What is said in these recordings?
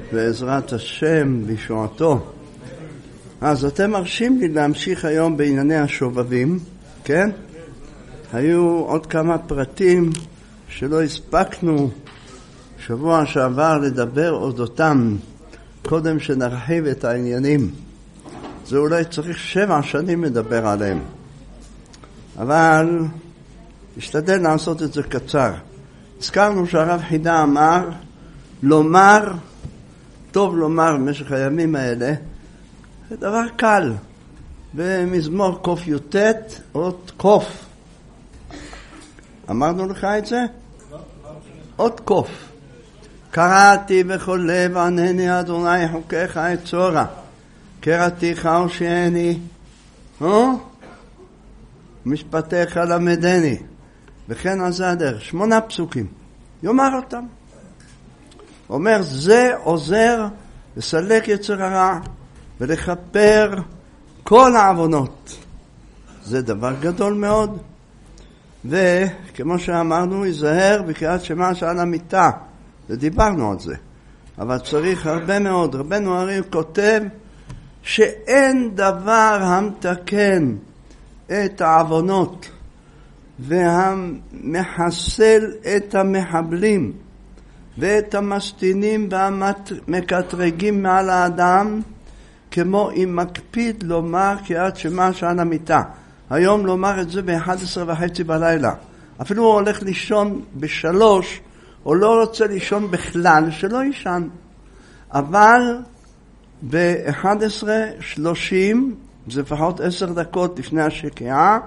בעזרת השם בישועתו. אז אתם מרשים לי להמשיך היום בענייני השובבים, כן? היו עוד כמה פרטים שלא הספקנו שבוע שעבר לדבר אודותם, קודם שנרחיב את העניינים. זה אולי צריך 7 שנים לדבר עליהם, אבל השתדל לעשות את זה קצר. הזכרנו שהרב חידה אמר טוב לומר במשך הימים האלה, זה דבר קל. במזמור קוף יוטט, אות קוף. אמרנו לך את זה? אות קוף. קראתי בכל לב ענני אדוני חוקיך אצורה. קראתיך הושיעני. משפטיך למדני. וכן על זה הדרך. 8 פסוקים. יאמר אותם. אומר זה עוזר לסלק יצר הרע ולכפר כל העוונות. זה דבר גדול מאוד. וכמו שאמרנו, ייזהר בקריאת שמע שעל המיטה. ודיברנו על זה. אבל צריך הרבה מאוד. רבנו הרי כותב שאין דבר המתקן את העוונות והמחסל את המחבלים ואת המסטינים והמקטרגים מעל האדם, כמו אם מקפיד לומר קריאת שמע שעל המיטה. היום לומר את זה ב-11:30 בלילה. אפילו הוא הולך לישון ב-3, או לא רוצה לישון בכלל, שלא ישן. אבל ב-11:30, זה לפחות 10 דקות לפני השקיעה,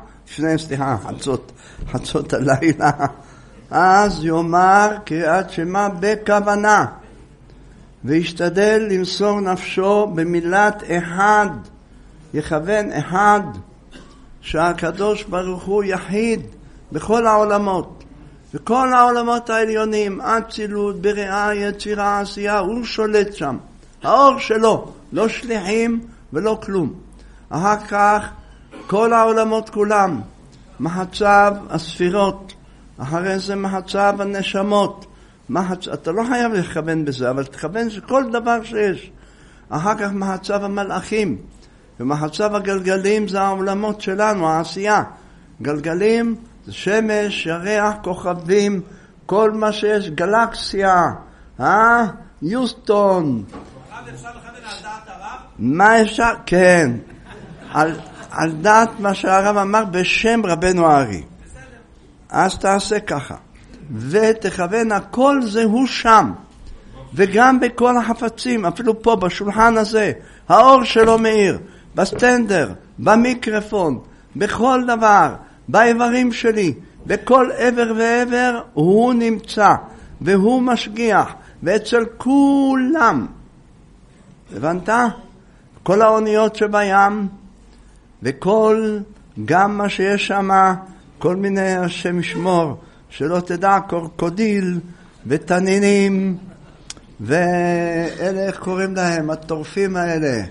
חצות הלילה, אז יאמר קריאת שמע בכוונה, וישתדל למסור נפשו במילת אחד, יכוון אחד, שהקדוש ברוך הוא יחיד בכל העולמות, וכל העולמות העליונים, אצילות, בריאה, יצירה, עשייה, הוא שולט שם. האור שלו, לא שליחים ולא כלום. אחר כך כל העולמות כולם, מחצב הספירות, אחרי זה מחצב הנשמות. אתה לא חייב לכוון בזה, אבל תכוון שכל דבר שיש. אחר כך מחצב המלאכים, ומחצב הגלגלים זה העולמות שלנו, העשייה. גלגלים זה שמש, ירח, כוכבים, כל מה שיש, גלקסיה, יוסטון. אפשר לכוון על דעת הרב? מה אפשר? כן. על דעת מה שהרב אמר בשם רבנו הארי. אז תעשה ככה. ותכוון הכל זהו שם. וגם בכל החפצים, אפילו פה בשולחן הזה, האור שלו מאיר, בסטנדר, במיקרופון, בכל דבר, באיברים שלי, בכל עבר ועבר, הוא נמצא, והוא משגיח, ואצל כולם. הבנת? כל האוניות שבים, וכל, גם מה שיש שם, כל מיני השם ישמור, שלא תדע, קורקודיל, ותנינים, ואלה, איך קוראים להם? הטורפים האלה.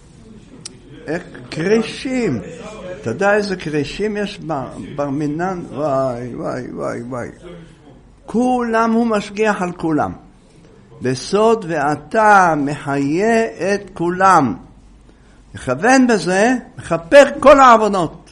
קרישים. אתה יודע איזה קרישים יש ברמינן? וואי. כולם הוא משגיח על כולם. בסוד ואתה מחיה את כולם. יכוון בזה, מכפר כל העוונות.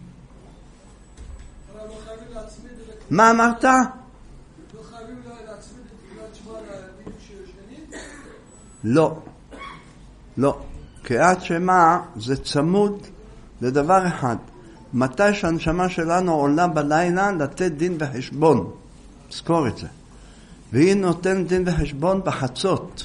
מה אמרת? לא חייבים להצמיד את קריאת שמע למילים שישנים? לא. קריאת שמע זה צמוד לדבר אחד. מתי שהנשמה שלנו עולה בלילה לתת דין וחשבון. זכור את זה. והיא נותנת דין וחשבון בחצות.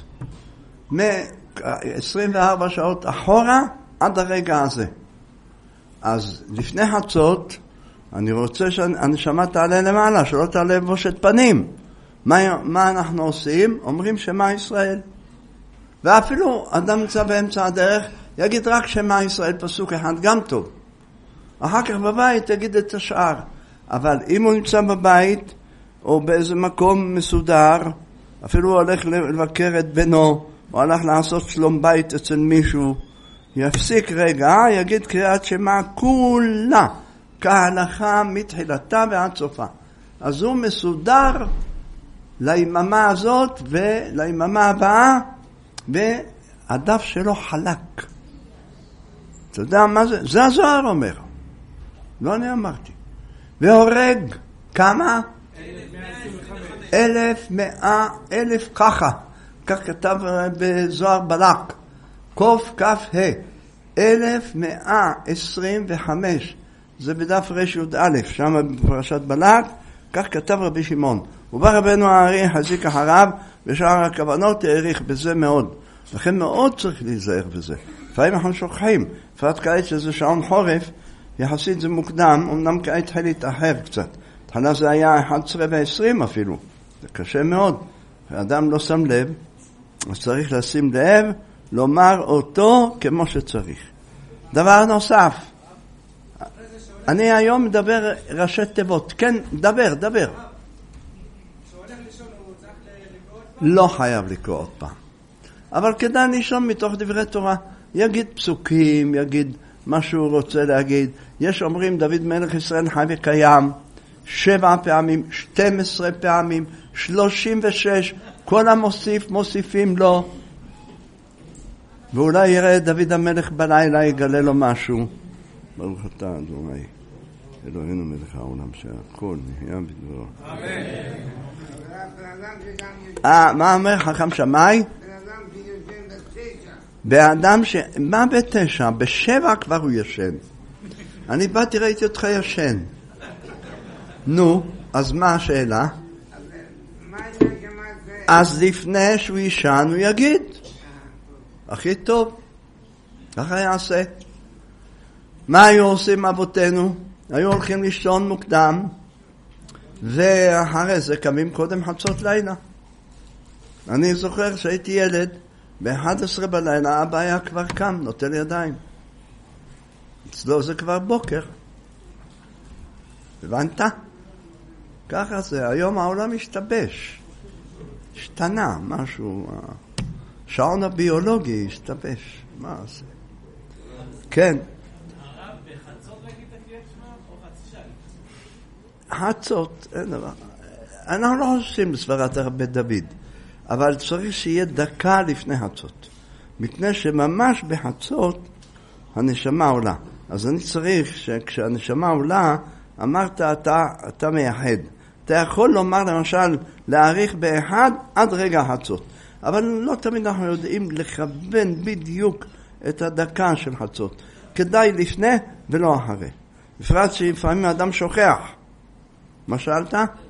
מ-24 שעות אחורה עד הרגע הזה. אז לפני חצות, אני רוצה שהנשמה תעלה למעלה, שלא תעלה בבושת פנים. מה אנחנו עושים? אומרים שמע ישראל. ואפילו אדם נמצא באמצע הדרך, יגיד רק שמע ישראל פסוק אחד, גם טוב. אחר כך בבית יגיד את השאר. אבל אם הוא נמצא בבית, או באיזה מקום מסודר, אפילו הוא הולך לבקר את בנו, או הלך לעשות שלום בית אצל מישהו, יפסיק רגע, יגיד קריאת שמע כולה, כהלכה מתחילתה ועד סופה. אז הוא מסודר ליממה הזאת וליממה הבאה, והדף שלו חלק. אתה יודע מה זה? זה הזוהר אומר. לא אני אמרתי. והורג כמה? 1,100 ככה. כך כתב בזוהר בלק. קוף כף ה. 1125. זה בדף י"א, שם בפרשת בלק. כך כתב רבי שמעון. ובא רבנו הארי חזיק אחריו, ושאר הכוונות העריך בזה מאוד. לכן מאוד צריך להיזהר בזה. לפעמים אנחנו שוכחים. בפרט כעת שזה שעון חורף, יחסית זה מוקדם, אמנם כעת התחיל להתאחר קצת. התחלה זה היה 11:20 אפילו. זה קשה מאוד. האדם לא שם לב, אז צריך לשים לב, לומר אותו כמו שצריך. דבר נוסף, אני היום מדבר ראשי תיבות. כן, דבר. לא חייב לקרוא עוד פעם. אבל כדאי לישון מתוך דברי תורה. יגיד פסוקים, יגיד מה שהוא רוצה להגיד. יש אומרים דוד מלך ישראל חי וקיים 7 פעמים, 12 פעמים, 36. כל המוסיף מוסיפים לו. ואולי יראה דוד המלך בלילה, יגלה לו משהו. ברוך אתה אדוני אלוהינו מלך העולם שהכל נהיה בדברו. אמן. מה אומר חכם שמאי? באדם מה ב9? ב7 כבר הוא ישן. אני באתי ראיתי אותך ישן. נו, אז מה השאלה? אז לפני שהוא ישן הוא יגיד הכי טוב, ככה יעשה. מה היו עושים אבותינו? היו הולכים לישון מוקדם, ואחרי זה קמים קודם חצות לילה. אני זוכר שהייתי ילד, ב-11 בלילה אבא היה כבר קם, נוטל ידיים. אצלו זה כבר בוקר. הבנת? ככה זה. היום העולם השתבש. השתנה משהו. השעון הביולוגי השתבש. מה זה? כן. הרב, בחצות להגיד את הקריאת שמע או חצי שעה? חצות, אין דבר. אנחנו לא עושים בסברת הרבה דוד, אבל צריך שיהיה דקה לפני חצות. מפני שממש בחצות הנשמה עולה. אז אני צריך שכשהנשמה עולה, אמרת אתה מייחד. אתה יכול לומר למשל להאריך באחד עד רגע חצות. אבל לא תמיד אנחנו יודעים לכוון בדיוק את הדקה של חצות. כדאי לפני ולא אחרי. בפרט שלפעמים האדם שוכח. מה שאלת?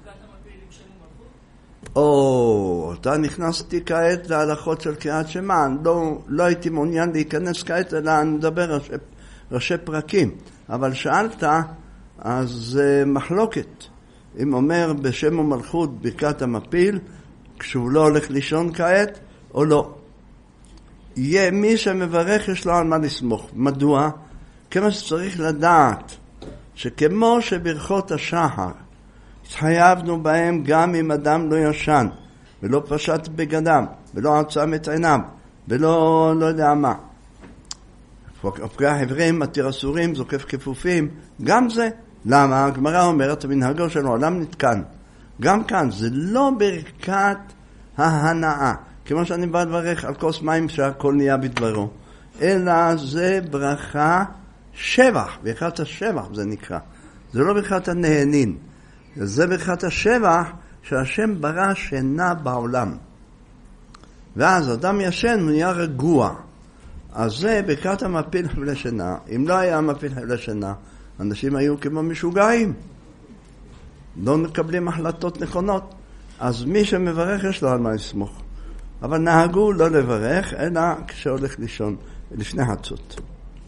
אתה נכנסתי כעת להלכות של קריאת שמע. לא הייתי מעוניין להיכנס כעת, אלא אני מדבר ראשי פרקים. אבל שאלת, אז מחלוקת. אם אומר בשם ומלכות ברכת המפיל, כשהוא לא הולך לישון כעת, או לא. יהיה מי שמברך יש לו על מה לסמוך. מדוע? כמה שצריך לדעת שכמו שברכות השחר התחייבנו בהם גם אם אדם לא ישן ולא פשט בגדם ולא עצם את עיניו ולא לא יודע מה. הפקעה עברים, מתיר אסורים, זוקף כפופים, גם זה. למה? הגמרא אומרת, המנהגו של העולם נתקן. גם כאן, זה לא ברכת ההנאה, כמו שאני בא לברך על כוס מים שהכל נהיה בדברו, אלא זה ברכה שבח, ברכת השבח זה נקרא. זה לא ברכת הנהנין, זה ברכת השבח שהשם ברא שינה בעולם. ואז אדם ישן הוא נהיה רגוע. אז זה ברכת המפיל חבלי שינה. אם לא היה מפיל חבלי שינה, אנשים היו כמו משוגעים. לא מקבלים החלטות נכונות. אז מי שמברך יש לו על מה לסמוך. אבל נהגו לא לברך, אלא כשהולך לישון, לפני חצות.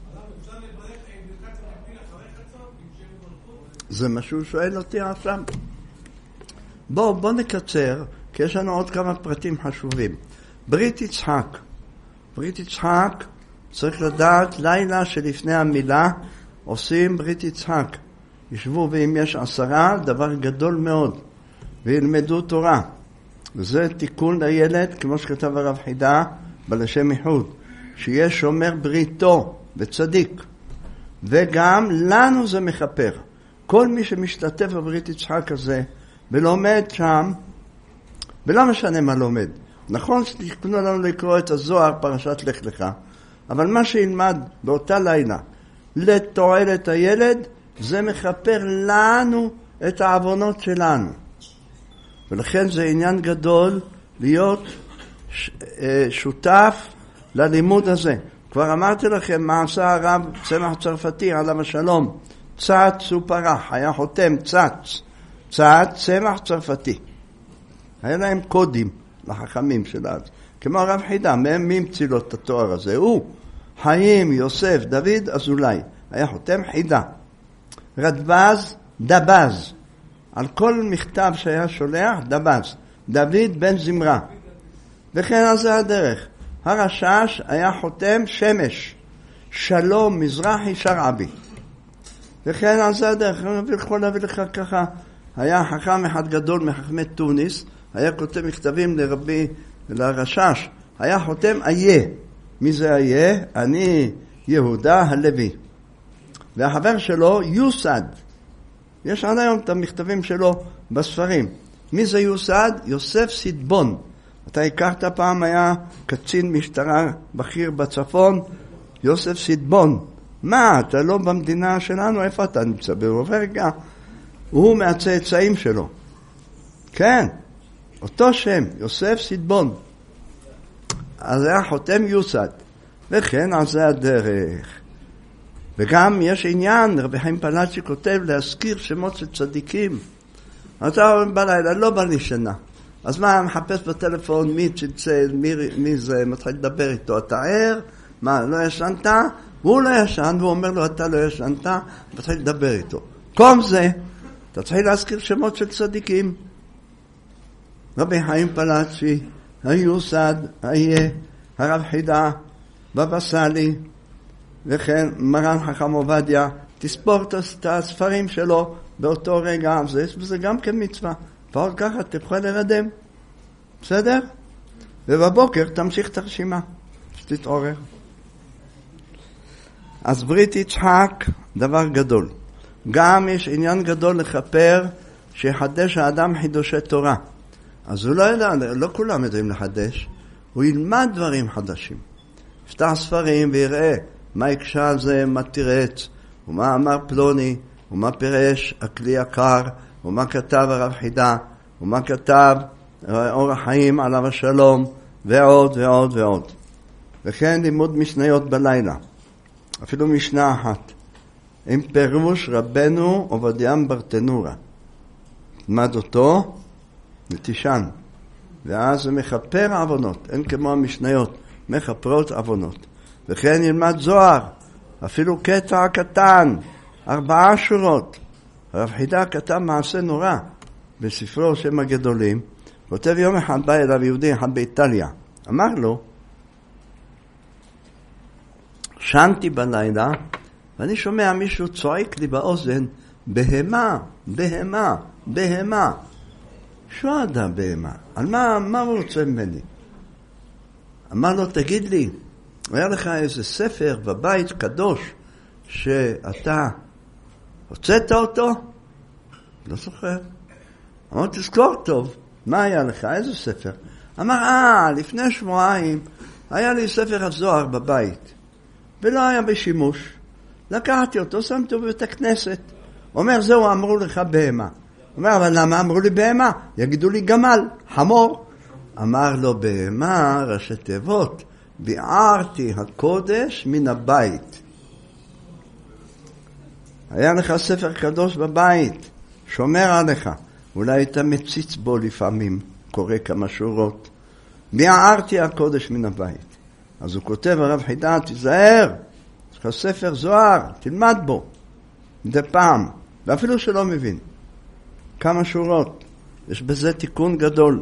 זה מה שהוא שואל אותי עכשיו. בוא נקצר, כי יש לנו עוד כמה פרטים חשובים. ברית יצחק. ברית יצחק, צריך לדעת, לילה שלפני המילה, עושים ברית יצחק. ישבו ואם יש 10, דבר גדול מאוד. וילמדו תורה. וזה תיקון לילד, כמו שכתב הרב חידה, בלשם ייחוד. שיהיה שומר בריתו וצדיק. וגם לנו זה מחפר. כל מי שמשתתף בברית יצחק הזה, ולומד שם, ולא משנה מה לומד, נכון שתכנו לנו לקרוא את הזוהר פרשת לך לך, אבל מה שילמד באותה לילה לתועלת הילד, זה מכפר לנו את העוונות שלנו. ולכן זה עניין גדול להיות שותף ללימוד הזה. כבר אמרתי לכם מה עשה הרב צמח צרפתי עליו השלום. צץ ופרח, היה חותם צץ, צמח צרפתי. היה להם קודים לחכמים של אז. כמו הרב חידה, מי המציא לו את התואר הזה? הוא, חיים, יוסף, דוד, אזולאי. היה חותם חידה. רדבז, דבז. על כל מכתב שהיה שולח, דבז. דוד בן זמרה. וכן על זה הדרך. הרשש היה חותם שמש. שלום מזרחי שרעבי. וכן על זה הדרך. אני יכול להביא לך ככה. היה חכם אחד גדול מחכמי תוניס. היה כותב מכתבים לרשש. היה חותם איה. מי זה איה? אני יהודה הלוי. והחבר שלו יוסד. יש עד היום את המכתבים שלו בספרים. מי זה יוסד? יוסף סידבון. אתה הכרת פעם, היה קצין משטרה בכיר בצפון, יוסף סידבון. מה, אתה לא במדינה שלנו? איפה אתה נמצא? ברוברגה. הוא מהצאצאים שלו. כן, אותו שם, יוסף סידבון. אז היה חותם יוסד. וכן על זה הדרך. וגם יש עניין, רבי חיים פלאצ'י כותב להזכיר שמות של צדיקים. אתה אומר בלילה, לא בא לי שינה. אז מה, מחפש בטלפון מי צלצל, מי זה, מתחיל לדבר איתו, אתה ער? מה, לא ישנת? הוא לא ישן, והוא אומר לו, אתה לא ישנת, מתחיל לדבר איתו. כל זה, אתה צריך להזכיר שמות של צדיקים. רבי חיים פלאצ'י, היוסד, הרב חידה, בבא סאלי, וכן מרן חכם עובדיה, תספור את הספרים שלו באותו רגע, וזה גם כן מצווה. ועוד ככה תוכל לרדם. בסדר? ובבוקר תמשיך את הרשימה, שתתעורר. אז ברית יצחק, דבר גדול. גם יש עניין גדול לכפר שיחדש האדם חידושי תורה. אז הוא לא יודע, לא כולם יודעים לחדש, הוא ילמד דברים חדשים. יפתח ספרים ויראה מה יקשה על זה, מה תירץ, ומה אמר פלוני, ומה פירש הכלי יקר, ומה כתב הרב חידה, ומה כתב אור החיים עליו השלום, ועוד ועוד ועוד. וכן לימוד משניות בלילה, אפילו משנה אחת, עם פירוש רבנו עובדיה ברטנורה. תלמד אותו ותישן, ואז זה מכפר עוונות, אין כמו המשניות, מכפרות עוונות. וכן ילמד זוהר, אפילו קטע קטן, 4 שורות. הרב חידה כתב מעשה נורא בספרו שם הגדולים. כותב יום אחד בא אליו יהודי אחד באיטליה. אמר לו, שנתי בלילה, ואני שומע מישהו צועק לי באוזן, בהמה, בהמה, בהמה. שואדה בהמה. על מה הוא רוצה ממני? אמר לו, תגיד לי, היה לך איזה ספר בבית קדוש שאתה הוצאת אותו? לא זוכר. אמר, תזכור טוב, מה היה לך? איזה ספר? אמר, לפני שבועיים היה לי ספר הזוהר בבית, ולא היה בשימוש. לקחתי אותו, שמתי אותו בבית הכנסת. אומר, זהו, אמרו לך בהמה. אומר, אבל למה אמרו לי בהמה? יגידו לי גמל, חמור. אמר לו, בהמה, ראשי תיבות, ביערתי הקודש מן הבית. היה לך ספר קדוש בבית, שומר עליך. אולי אתה מציץ בו לפעמים, קורא כמה שורות. ביערתי הקודש מן הבית. אז הוא כותב, הרב חידה, תיזהר, יש לך ספר זוהר, תלמד בו. מדי פעם, ואפילו שלא מבין. כמה שורות. יש בזה תיקון גדול.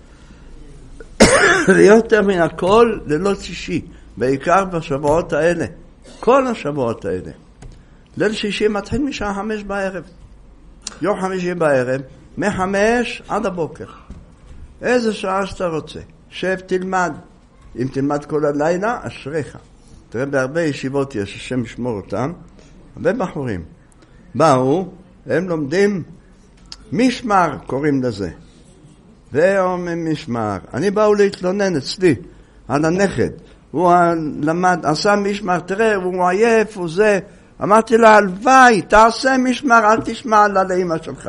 יותר מן הכל לילות שישי, בעיקר בשבועות האלה. כל השבועות האלה. ליל שישי מתחיל משעה 5 בערב. יום חמישי בערב, מ5 עד הבוקר. איזה שעה שאתה רוצה. שב, תלמד. אם תלמד כל הלילה, אשריך. תראה, בהרבה ישיבות יש, השם ישמור אותם. הרבה בחורים. באו, הם לומדים משמר, קוראים לזה. ואומרים משמר. אני באו להתלונן אצלי על הנכד. הוא למד, עשה משמר, תראה, הוא עייף, הוא זה. אמרתי לה, הלוואי, תעשה משמר, אל תשמע על האמא שלך.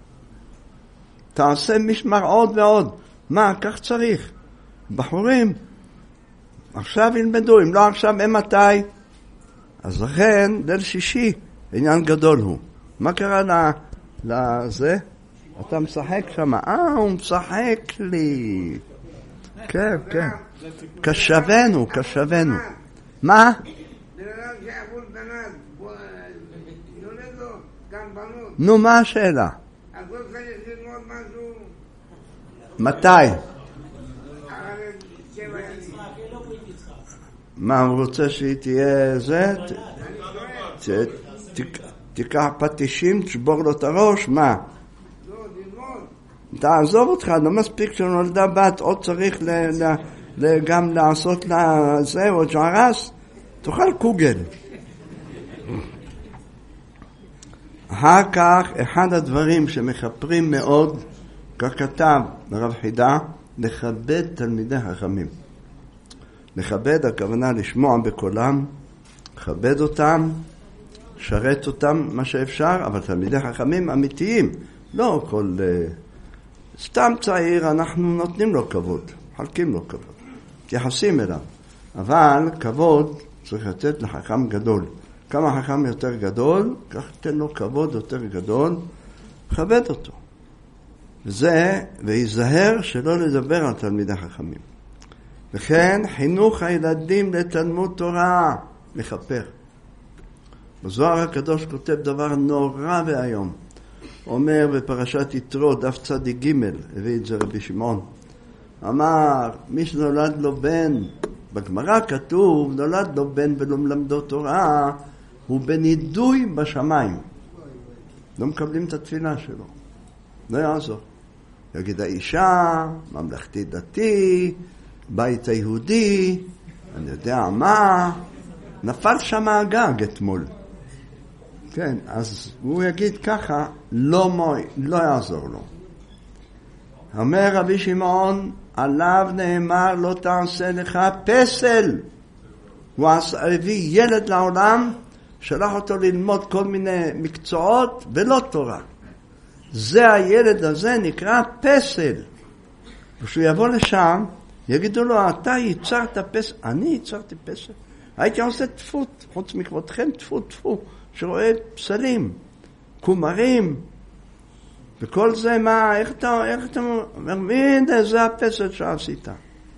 תעשה משמר עוד ועוד. מה, כך צריך. בחורים, עכשיו ילמדו, אם לא עכשיו, הם מתי? אז לכן, ליל שישי, עניין גדול הוא. מה קרה לזה? אתה משחק שם? הוא משחק לי. כן, כן. קשבנו. מה? נו, מה השאלה? מתי? מה, הוא רוצה שהיא תהיה זה? תיקח פטישים, תשבור לו את הראש, מה? תעזוב אותך, לא מספיק שנולדה בת, עוד צריך גם לעשות לה זה, או ג'רס, תאכל קוגל. אחר כך, אחד הדברים שמחפרים מאוד, כך כתב הרב חידה, לכבד תלמידי חכמים. לכבד, הכוונה לשמוע בקולם, לכבד אותם, שרת אותם מה שאפשר, אבל תלמידי חכמים אמיתיים, לא כל סתם צעיר, אנחנו נותנים לו כבוד, חלקים לו כבוד, מתייחסים אליו, אבל כבוד צריך לתת לחכם גדול. כמה חכם יותר גדול, כך תן לו כבוד יותר גדול, לכבד אותו. וזה, ויזהר שלא לדבר על תלמידי חכמים. וכן, חינוך הילדים לתלמוד תורה, לכפר. בזוהר הקדוש כותב דבר נורא והיום. אומר בפרשת יתרו, דף צדיק ג', הביא את זה רבי שמעון. אמר, מי שנולד לו בן, בגמרא כתוב, נולד לו בן ולא מלמדו תורה, הוא בנידוי בשמיים. לא מקבלים את התפילה שלו. לא יעזור. יגיד האישה, ממלכתי דתי, בית היהודי, אני יודע מה, נפל שם הגג אתמול. כן, אז הוא יגיד ככה, לא יעזור לו. אומר רבי שמעון, עליו נאמר, לא תעשה לך פסל. הוא הביא ילד לעולם, שלח אותו ללמוד כל מיני מקצועות ולא תורה. זה הילד הזה נקרא פסל. כשהוא יבוא לשם, יגידו לו, אתה ייצרת פסל. אני ייצרתי פסל. הייתי עושה תפות, חוץ מכבודכם תפו, שרואה פסלים, קומרים, וכל זה מה, איך אתה אומר, זה הפסל שעשית.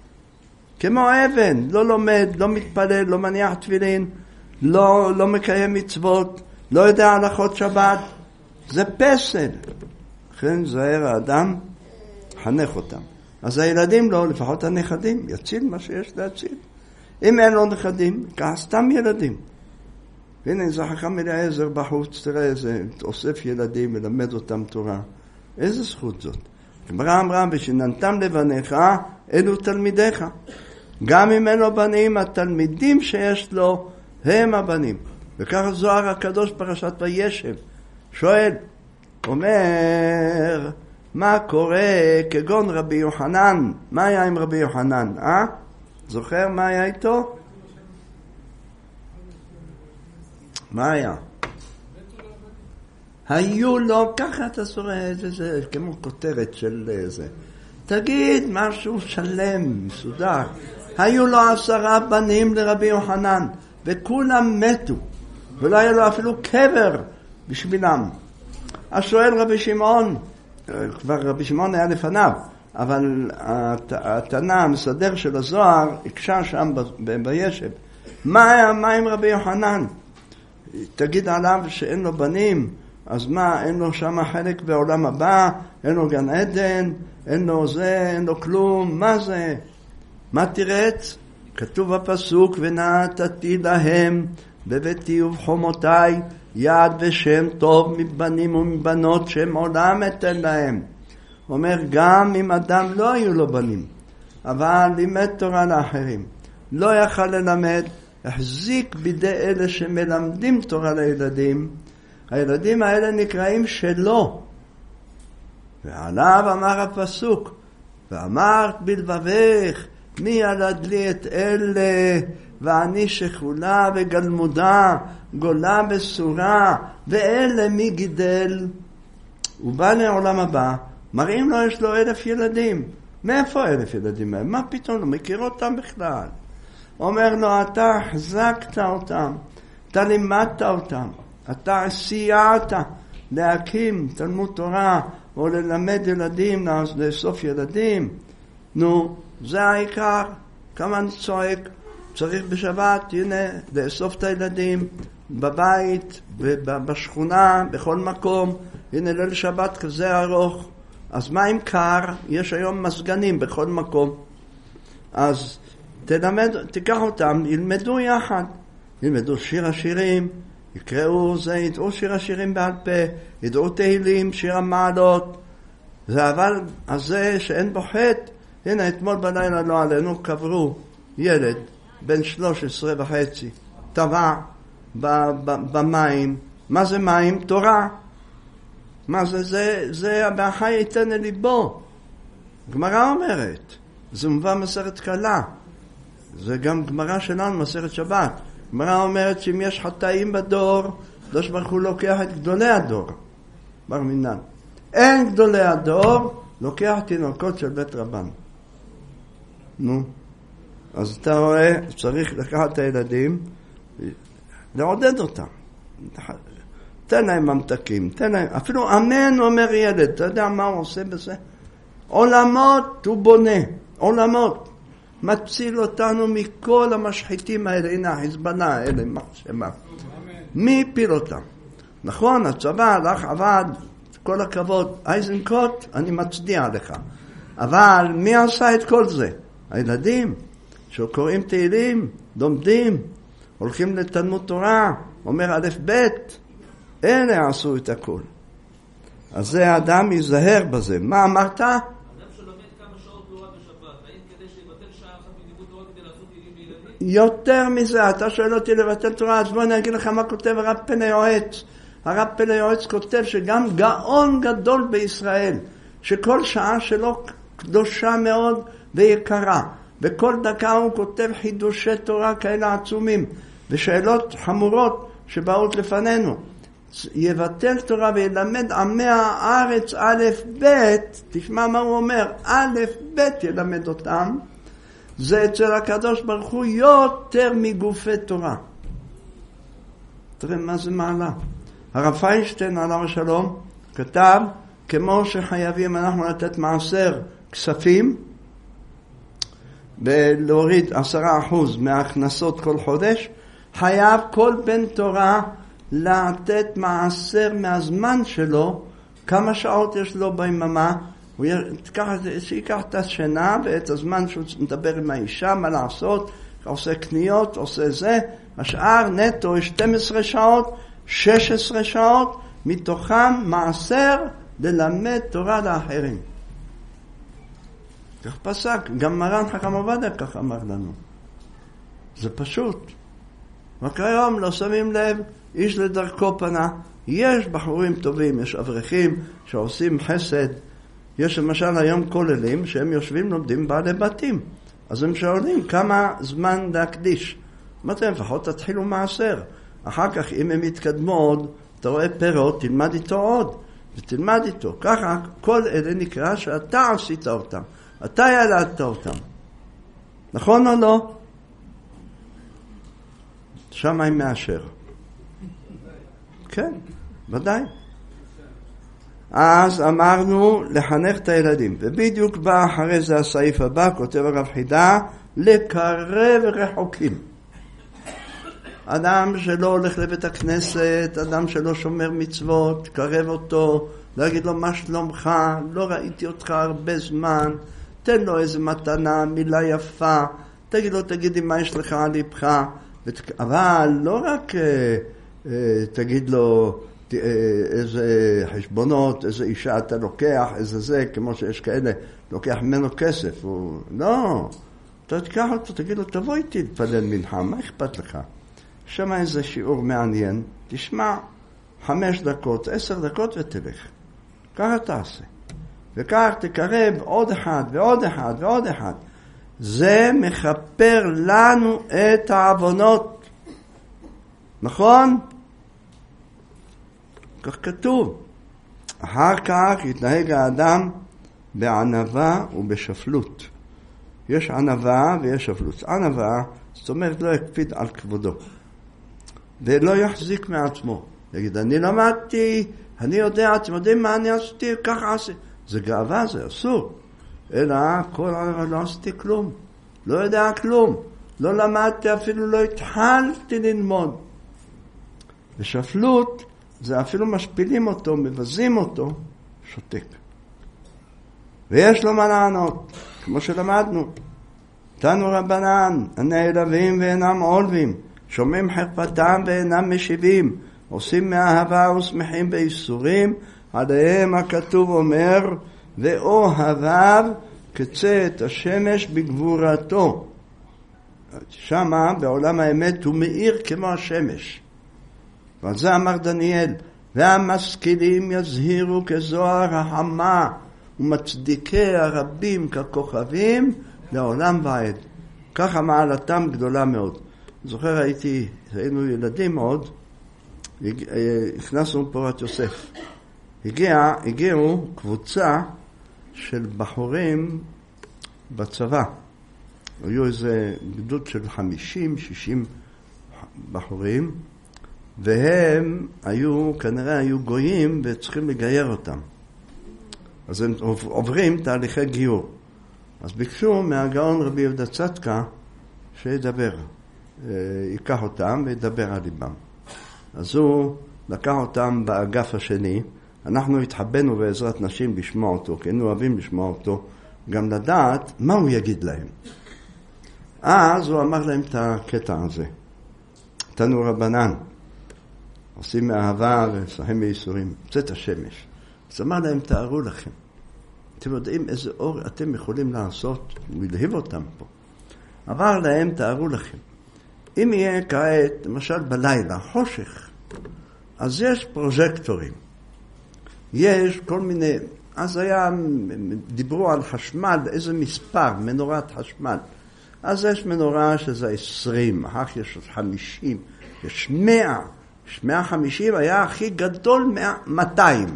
כמו אבן, לא לומד, לא מתפלל, לא מניח תפילין, לא מקיים מצוות, לא יודע הלכות שבת, זה פסל. לכן זהר האדם, חנך אותם. אז הילדים לא, לפחות הנכדים, יציל מה שיש להציל. אם אין לו נכדים, כך סתם ילדים. הנה, זה חכם אליעזר בחוץ, תראה איזה, אוסף ילדים, מלמד אותם תורה. איזה זכות זאת? גמרא אמרה, ושננתם לבניך, אלו תלמידיך. גם אם אין לו בנים, התלמידים שיש לו, הם הבנים. וככה זוהר הקדוש פרשת וישב. שואל, אומר, מה קורה כגון רבי יוחנן? מה היה עם רבי יוחנן? זוכר מה היה איתו? מה היה? היו לו, ככה אתה שורד, זה כמו כותרת של זה. תגיד משהו שלם, מסודר. היו לו 10 בנים לרבי יוחנן, וכולם מתו, ולא היה לו אפילו קבר בשבילם. אז שואל רבי שמעון, כבר רבי שמעון היה לפניו, אבל התנא המסדר של הזוהר הקשה שם בישב. מה עם רבי יוחנן? תגיד עליו שאין לו בנים, אז מה, אין לו שם חלק בעולם הבא, אין לו גן עדן, אין לו זה, אין לו כלום, מה זה? מה תירץ? כתוב בפסוק, ונתתי להם בביתי ובחומותיי יד ושם טוב מבנים ומבנות שם עולם אתן להם. אומר, גם אם אדם לא היו לו בנים, אבל לימד תורה לאחרים, לא יכל ללמד, החזיק בידי אלה שמלמדים תורה לילדים, הילדים האלה נקראים שלו. ועליו אמר הפסוק, ואמרת בלבבך, מי ילד לי את אלה, ואני שכולה וגלמודה, גולה בסורה, ואלה מי גידל? הוא בא לעולם הבא, מראים לו יש לו 1,000 ילדים. מאיפה 1,000 ילדים? מה פתאום? לא מכיר אותם בכלל. אומר לו, אתה החזקת אותם, אתה לימדת אותם, אתה סייעת להקים תלמוד תורה, או ללמד ילדים, לאסוף ילדים. נו, זה העיקר. כמה אני צועק? צריך בשבת, הנה, לאסוף את הילדים, בבית, בשכונה, בכל מקום. הנה, ליל שבת כזה ארוך. אז מה אם קר? יש היום מזגנים בכל מקום. אז תיקח אותם, ילמדו יחד. ילמדו שיר השירים, יקראו זה, ידעו שיר השירים בעל פה, ידעו תהילים, שיר המעלות. זה אבל הזה שאין בו חטא. הנה, אתמול בלילה לא עלינו, קברו ילד בן 13.5, טבע במים. מה זה מים? תורה. מה זה? זה הבאחי ייתן אל ליבו. גמרא אומרת, זה מובא מסכת קלה. זה גם גמרא שלנו, מסכת שבת. גמרא אומרת שאם יש חטאים בדור, הקדוש ברוך הוא לוקח את גדולי הדור. בר מינן. אין גדולי הדור, לוקח תינוקות של בית רבן. נו. אז אתה רואה, צריך לקחת את הילדים, לעודד אותם. תן להם ממתקים, תן להם, אפילו אמן אומר ילד, אתה יודע מה הוא עושה בזה? עולמות הוא בונה, עולמות. מציל אותנו מכל המשחיתים האלה, הנה החיזבאללה האלה, מה שמה. מי הפיל אותם? נכון, הצבא הלך, עבד, כל הכבוד, אייזנקוט, אני מצדיע לך. אבל מי עשה את כל זה? הילדים שקוראים תהילים, לומדים, הולכים לתלמוד תורה, אומר א' ב', אלה עשו את הכל. אז זה האדם ייזהר בזה. מה אמרת? אדם שלומד כמה שעות תורה בשבת, האם כדי שיבטל שעה אחת מלימוד תורה כדי לעשות תהילים לילדים? יותר מזה, אתה שואל אותי לבטל תורה, אז בוא אני אגיד לך מה כותב הרב פלא יועץ. הרב פלא יועץ כותב שגם גאון גדול בישראל, שכל שעה שלו קדושה מאוד ויקרה, וכל דקה הוא כותב חידושי תורה כאלה עצומים, ושאלות חמורות שבאות לפנינו. יבטל תורה וילמד עמי הארץ א' ב', תשמע מה הוא אומר, א' ב' ילמד אותם, זה אצל הקדוש ברוך הוא יותר מגופי תורה. תראה מה זה מעלה. הרב פיינשטיין עליו השלום כתב, כמו שחייבים אנחנו לתת מעשר כספים, ולהוריד 10% מההכנסות כל חודש, חייב כל בן תורה לתת מעשר מהזמן שלו, כמה שעות יש לו ביממה, הוא שיקח את השינה ואת הזמן שהוא מדבר עם האישה, מה לעשות, עושה קניות, עושה זה, השאר נטו 12 שעות, 16 שעות, מתוכם מעשר ללמד תורה לאחרים. כך פסק, גם מרן חכם עובדיה כך אמר לנו. זה פשוט. רק היום לא שמים לב, איש לדרכו פנה. יש בחורים טובים, יש אברכים שעושים חסד. יש למשל היום כוללים שהם יושבים לומדים בעלי בתים. אז הם שואלים כמה זמן להקדיש. אמרתם, לפחות תתחילו מעשר. אחר כך אם הם יתקדמו עוד, אתה רואה פירות, תלמד איתו עוד. ותלמד איתו. ככה כל אלה נקרא שאתה עשית אותם. אתה ילדת אותם. נכון או לא? שמאי מאשר. כן, ודאי. אז אמרנו לחנך את הילדים. ובדיוק בא אחרי זה הסעיף הבא, כותב הרב חידה, לקרב רחוקים. אדם שלא הולך לבית הכנסת, אדם שלא שומר מצוות, קרב אותו, להגיד לו מה שלומך, לא ראיתי אותך הרבה זמן, תן לו איזה מתנה, מילה יפה, תגיד לו, תגידי מה יש לך על ליבך, אבל לא רק תגיד לו איזה חשבונות, איזה אישה אתה לוקח, איזה זה, כמו שיש כאלה, לוקח ממנו כסף, לא, אתה תקח אותו, תגיד לו, תבוא איתי להתפלל מנחה, מה אכפת לך? שמה איזה שיעור מעניין, תשמע 5 דקות, 10 דקות ותלך. ככה תעשה. וכך תקרב עוד אחד ועוד אחד ועוד אחד. זה מכפר לנו את העוונות. נכון? כך כתוב. אחר כך יתנהג האדם בענווה ובשפלות. יש ענווה ויש שפלות. ענווה, זאת אומרת, לא יקפיד על כבודו. ולא יחזיק מעצמו. יגיד, אני למדתי, אני יודע, אתם יודעים מה אני עשיתי, ככה עשיתי. זה גאווה, זה אסור. אלא כל ענווה לא עשיתי כלום. לא יודע כלום. לא למדתי, אפילו לא התחלתי ללמוד. ושפלות, זה אפילו משפילים אותו, מבזים אותו, שותק. ויש לו מה לענות, כמו שלמדנו. תנו רבנן, הנעלבים ואינם עולבים, שומעים חרפתם ואינם משיבים, עושים מאהבה ושמחים בייסורים, עליהם הכתוב אומר, ואוהביו כצאת השמש בגבורתו. שמה בעולם האמת הוא מאיר כמו השמש. ועל זה אמר דניאל, והמשכילים יזהירו כזוהר החמה, ומצדיקי הרבים ככוכבים לעולם ועד. ככה מעלתם גדולה מאוד. זוכר, היינו ילדים מאוד, הכנסנו פורת יוסף. הגיעו קבוצה של בחורים בצבא. היו איזה גדוד של 50-60 בחורים, והם כנראה היו גויים וצריכים לגייר אותם. אז הם עוברים תהליכי גיור. אז ביקשו מהגאון רבי יהודה צדקה שידבר, ייקח אותם וידבר על ליבם. אז הוא לקח אותם באגף השני. אנחנו התחבנו בעזרת נשים לשמוע אותו, כי היינו אוהבים לשמוע אותו, גם לדעת מה הוא יגיד להם. אז הוא אמר להם את הקטע הזה. תנו רבנן, עושים מאהבה ושמחים בייסורים, צאת השמש. אז אמר להם, תארו לכם, אתם יודעים איזה אור אתם יכולים לעשות, הוא ילהיב אותם פה. אמר להם, תארו לכם, אם יהיה כעת, למשל בלילה, חושך, אז יש פרוז'קטורים, יש כל מיני, אז דיברו על חשמל, איזה מספר, מנורת חשמל. אז יש מנורה שזה 20, אחר כך יש 50, יש 100, 150 היה הכי גדול 200.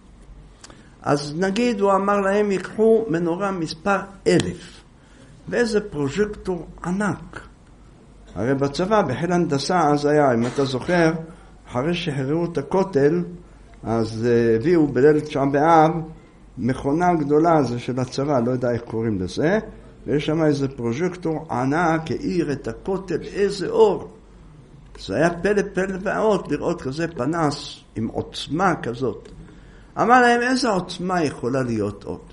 אז נגיד, הוא אמר להם, ייקחו מנורה מספר 1000, ואיזה פרוז'קטור ענק. הרי בצבא, בחיל הנדסה, אז היה, אם אתה זוכר, אחרי שחררו את הכותל, אז הביאו בליל תשעה באב, מכונה גדולה, זה של הצבא, לא יודע איך קוראים לזה, ויש שם איזה פרוז'קטור ענק, העיר את הכותל, איזה אור. זה היה פלא ועוד לראות כזה פנס עם עוצמה כזאת. אמר להם, איזה עוצמה יכולה להיות עוד?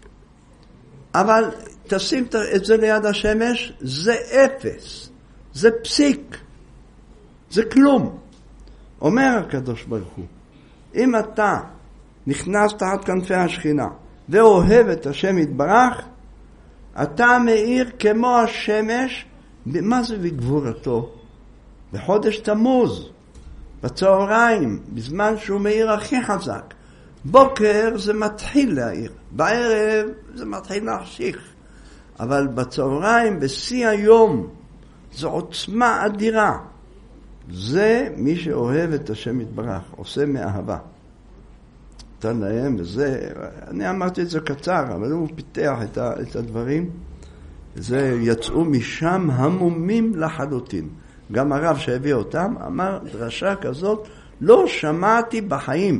אבל תשים את זה ליד השמש, זה 0, זה פסיק, זה כלום. אומר הקדוש ברוך הוא, אם אתה נכנס תחת כנפי השכינה ואוהב את השם יתברך, אתה מאיר כמו השמש. מה זה בגבורתו? בחודש תמוז, בצהריים, בזמן שהוא מאיר הכי חזק. בוקר זה מתחיל להאיר, בערב זה מתחיל להחשיך, אבל בצהריים, בשיא היום, זו עוצמה אדירה. זה מי שאוהב את השם יתברך, עושה מאהבה. נתן להם, וזה, אני אמרתי את זה קצר, אבל הוא פיתח את הדברים. זה יצאו משם המומים לחלוטין. גם הרב שהביא אותם אמר, דרשה כזאת לא שמעתי בחיים.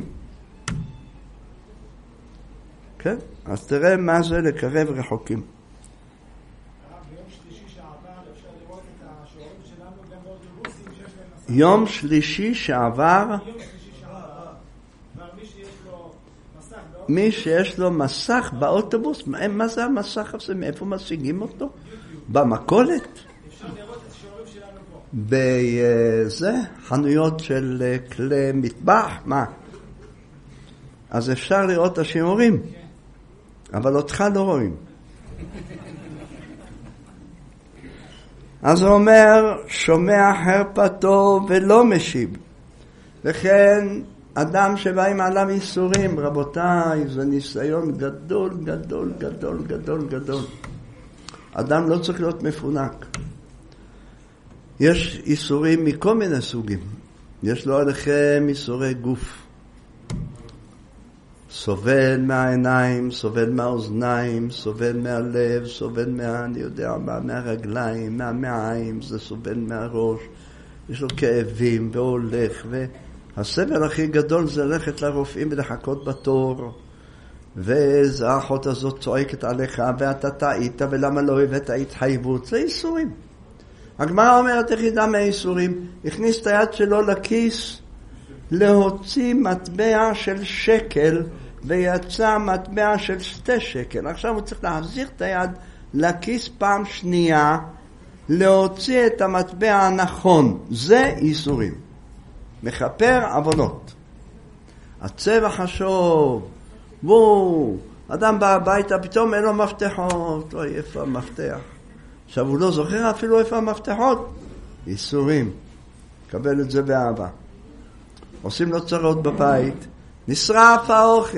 כן? אז תראה מה זה לקרב רחוקים. יום שלישי שעבר, מי שיש לו מסך באוטובוס, מה זה המסך הזה? מאיפה משיגים אותו? במכולת? אפשר לראות את השיעורים שלנו פה. בזה, חנויות של כלי מטבח, מה? אז אפשר לראות את השיעורים, אבל אותך לא רואים. אז הוא אומר, שומע חרפתו ולא משיב. וכן אדם שבאים עליו איסורים, רבותיי, זה ניסיון גדול, גדול, גדול, גדול, גדול. אדם לא צריך להיות מפונק. יש איסורים מכל מיני סוגים. יש לו עליכם איסורי גוף. סובל מהעיניים, סובל מהאוזניים, סובל מהלב, סובל אני יודע מה, מהרגליים, מהמעיים, זה סובל מהראש. יש לו כאבים והולך, והסבל הכי גדול זה ללכת לרופאים ולחכות בתור. והאחות הזאת צועקת עליך, ואתה טעית, ולמה לא הבאת התחייבות? זה איסורים. הגמרא אומרת יחידה מהאיסורים, הכניס את היד שלו לכיס, להוציא מטבע של שקל, ויצא מטבע של 2 שקל. עכשיו הוא צריך להחזיר את היד לכיס פעם שנייה, להוציא את המטבע הנכון. זה איסורים. מכפר עוונות. הצבע חשוב. וואו, אדם בא הביתה, פתאום אין לו מפתחות. אוי, איפה המפתח? עכשיו הוא לא זוכר אפילו איפה המפתחות. איסורים. קבל את זה באהבה. עושים לו צרות בבית. נשרף האוכל.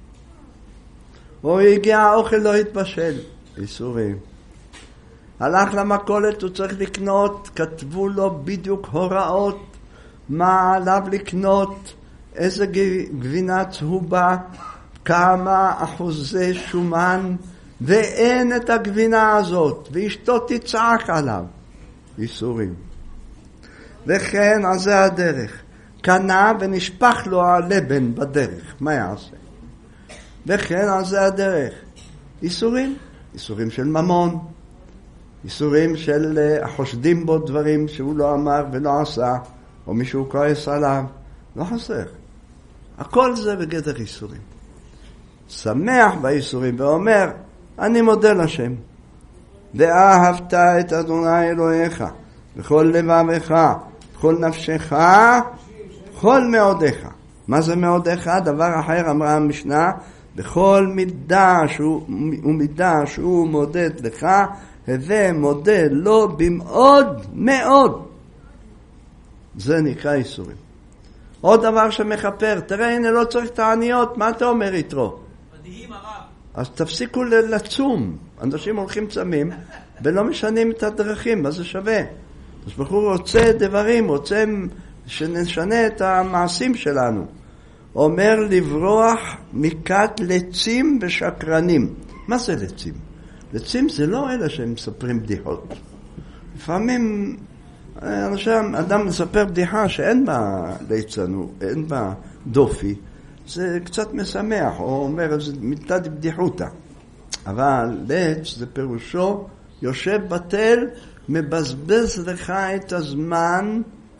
או הגיע האוכל לא התבשל. איסורים. הלך למכולת, הוא צריך לקנות, כתבו לו בדיוק הוראות מה עליו לקנות, איזה גבינה צהובה, כמה אחוזי שומן, ואין את הגבינה הזאת, ואשתו תצעק עליו. איסורים. וכן, אז זה הדרך. קנה ונשפך לו הלבן בדרך. מה יעשה? וכן, אז זה הדרך. איסורים. איסורים של ממון. איסורים של חושדים בו דברים שהוא לא אמר ולא עשה, או מישהו כועס עליו. לא חסר. הכל זה בגדר איסורים. שמח באיסורים ואומר, אני מודה לשם. ואהבת את אדוני אלוהיך, בכל לבבך, בכל נפשך, בכל מאודיך. מה זה מאודיך? דבר אחר אמרה המשנה, בכל מידה שהוא מודד לך, הווה מודה לו במאוד מאוד. זה נקרא איסורים. עוד דבר שמחפר, תראה, הנה לא צריך תעניות, מה אתה אומר יתרו? מדהים הרב. אז תפסיקו לצום. אנשים הולכים צמים ולא משנים את הדרכים, מה זה שווה? אז בחור רוצה דברים, רוצה שנשנה את המעשים שלנו. אומר לברוח מכת לצים ושקרנים. מה זה לצים? לצים זה לא אלה שהם מספרים בדיחות. לפעמים אדם מספר בדיחה שאין בה ליצנות, אין בה דופי, זה קצת משמח, או אומר, זה מתת בדיחותה. אבל לץ זה פירושו, יושב בתל, מבזבז לך את הזמן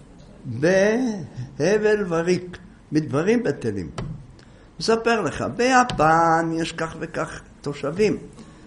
בהבל וריק, מדברים בטלים. מספר לך, ביפן יש כך וכך תושבים,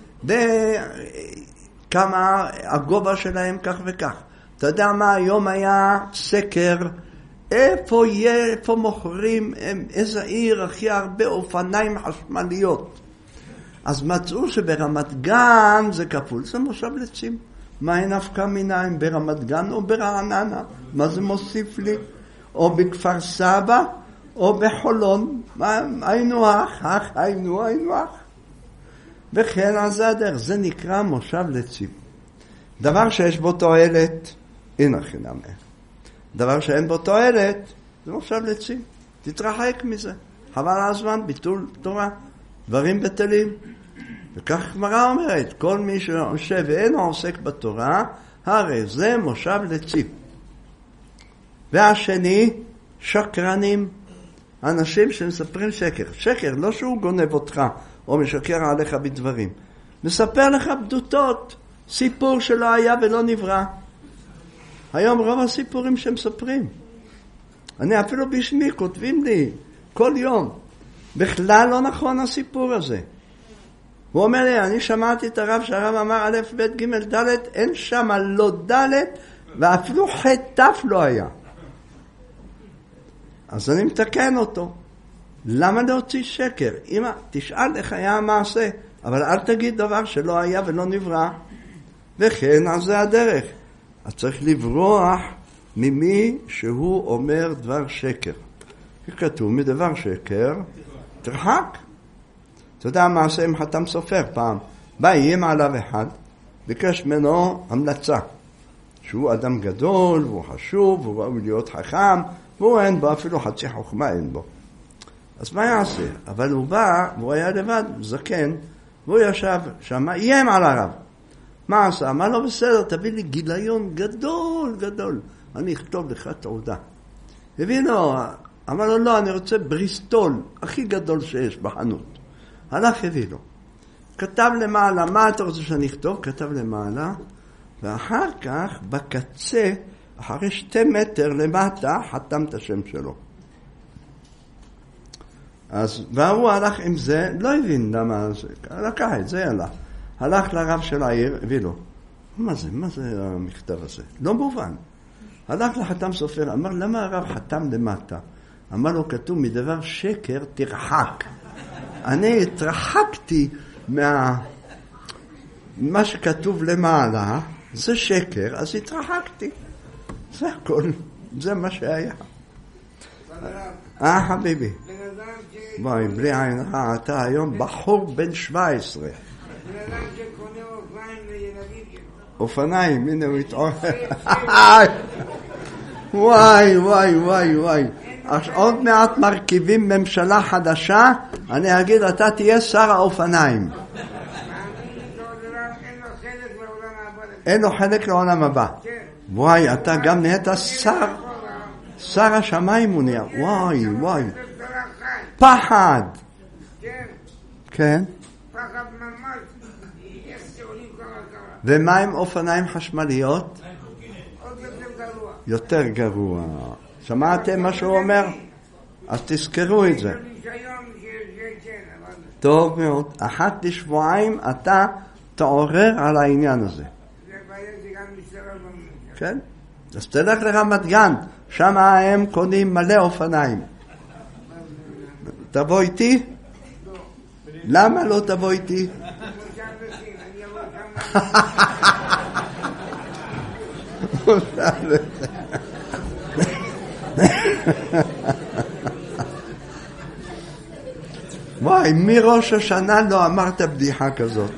וכמה הגובה שלהם כך וכך. אתה יודע מה, היום היה סקר, איפה מוכרים, איזה עיר הכי הרבה אופניים חשמליות. אז מצאו שברמת גן זה כפול, זה מושב לצים. מה אין נפקא מינה, אם ברמת גן או ברעננה? מה זה מוסיף לי? או בכפר סבא, או בחולון. היינו אח, היינו אח. וכן אז הדרך, זה נקרא מושב לצים. דבר שיש בו תועלת, אין חינם. דבר שאין בו תועלת, זה מושב לצים. תתרחק מזה. חבל הזמן, ביטול תורה. דברים בטלים. וכך גמרא אומרת, כל מי שיושב ואינו עוסק בתורה, הרי זה מושב לצים. והשני, שקרנים. אנשים שמספרים שקר. שקר, לא שהוא גונב אותך, או משקר עליך בדברים. מספר לך בדותות, סיפור שלא היה ולא נברא. היום רוב הסיפורים שמספרים. אני אפילו בשמי, כותבים לי, כל יום. בכלל לא נכון הסיפור הזה. הוא אומר לי, אני שמעתי את הרב, שהרב אמר א', ב', ג', ד', אין שם לא ד', ואפילו חטף לא היה. אז אני מתקן אותו. למה להוציא שקר? אמא, תשאל איך היה המעשה, אבל אל תגיד דבר שלא היה ולא נברא. וכן, אז זה הדרך. אז צריך לברוח ממי שהוא אומר דבר שקר. כתוב מדבר שקר, תרחק. אתה יודע מה עושה עם חתם סופר פעם? בא איים עליו אחד, ביקש ממנו המלצה. שהוא אדם גדול, והוא חשוב, והוא ראוי להיות חכם, והוא אין בו, אפילו חצי חוכמה אין בו. אז מה יעשה? אבל הוא בא, והוא היה לבד, זקן, והוא ישב שם, איים על הרב. מה עשה? אמר לו בסדר, תביא לי גיליון גדול, גדול. אני אכתוב לך תעודה. הביא לו, אמר לו לא, אני רוצה בריסטול, הכי גדול שיש בחנות. הלך הביא לו. כתב למעלה, מה אתה רוצה שאני אכתוב? כתב למעלה, ואחר כך בקצה, אחרי 2 מטר למטה, חתם את השם שלו. אז, והוא הלך עם זה, לא הבין למה זה, לקח את זה, הלך לרב של העיר, הביא לו, מה זה המכתב הזה? לא מובן. הלך לחתם סופר, אמר, למה הרב חתם למטה? אמר לו, כתוב מדבר שקר, תרחק. אני התרחקתי מה שכתוב למעלה, זה שקר, אז התרחקתי. זה הכל, זה מה שהיה. חביבי. בואי, בלי עין רע, אתה היום בחור בן 17. בן אדם שקונה אופניים לילדים שלו. אופניים, הנה הוא התעורר. וואי, וואי, וואי, וואי. עוד מעט מרכיבים ממשלה חדשה, אני אגיד, אתה תהיה שר האופניים. אין לו חלק לעולם הבא. וואי, אתה גם נהיית שר השמיים הוא נהיה. וואי, וואי. פחד. כן. פחד ממש. ומה עם אופניים חשמליות? עוד יותר גרוע. יותר גרוע. שמעתם מה שהוא אומר? אז תזכרו את זה. טוב מאוד. אחת לשבועיים אתה תעורר על העניין הזה. כן? אז תלך לרמת גן, שם הם קונים מלא אופניים. תבוא איתי? למה לא תבוא איתי? וואי, מראש השנה לא אמרת בדיחה כזאת.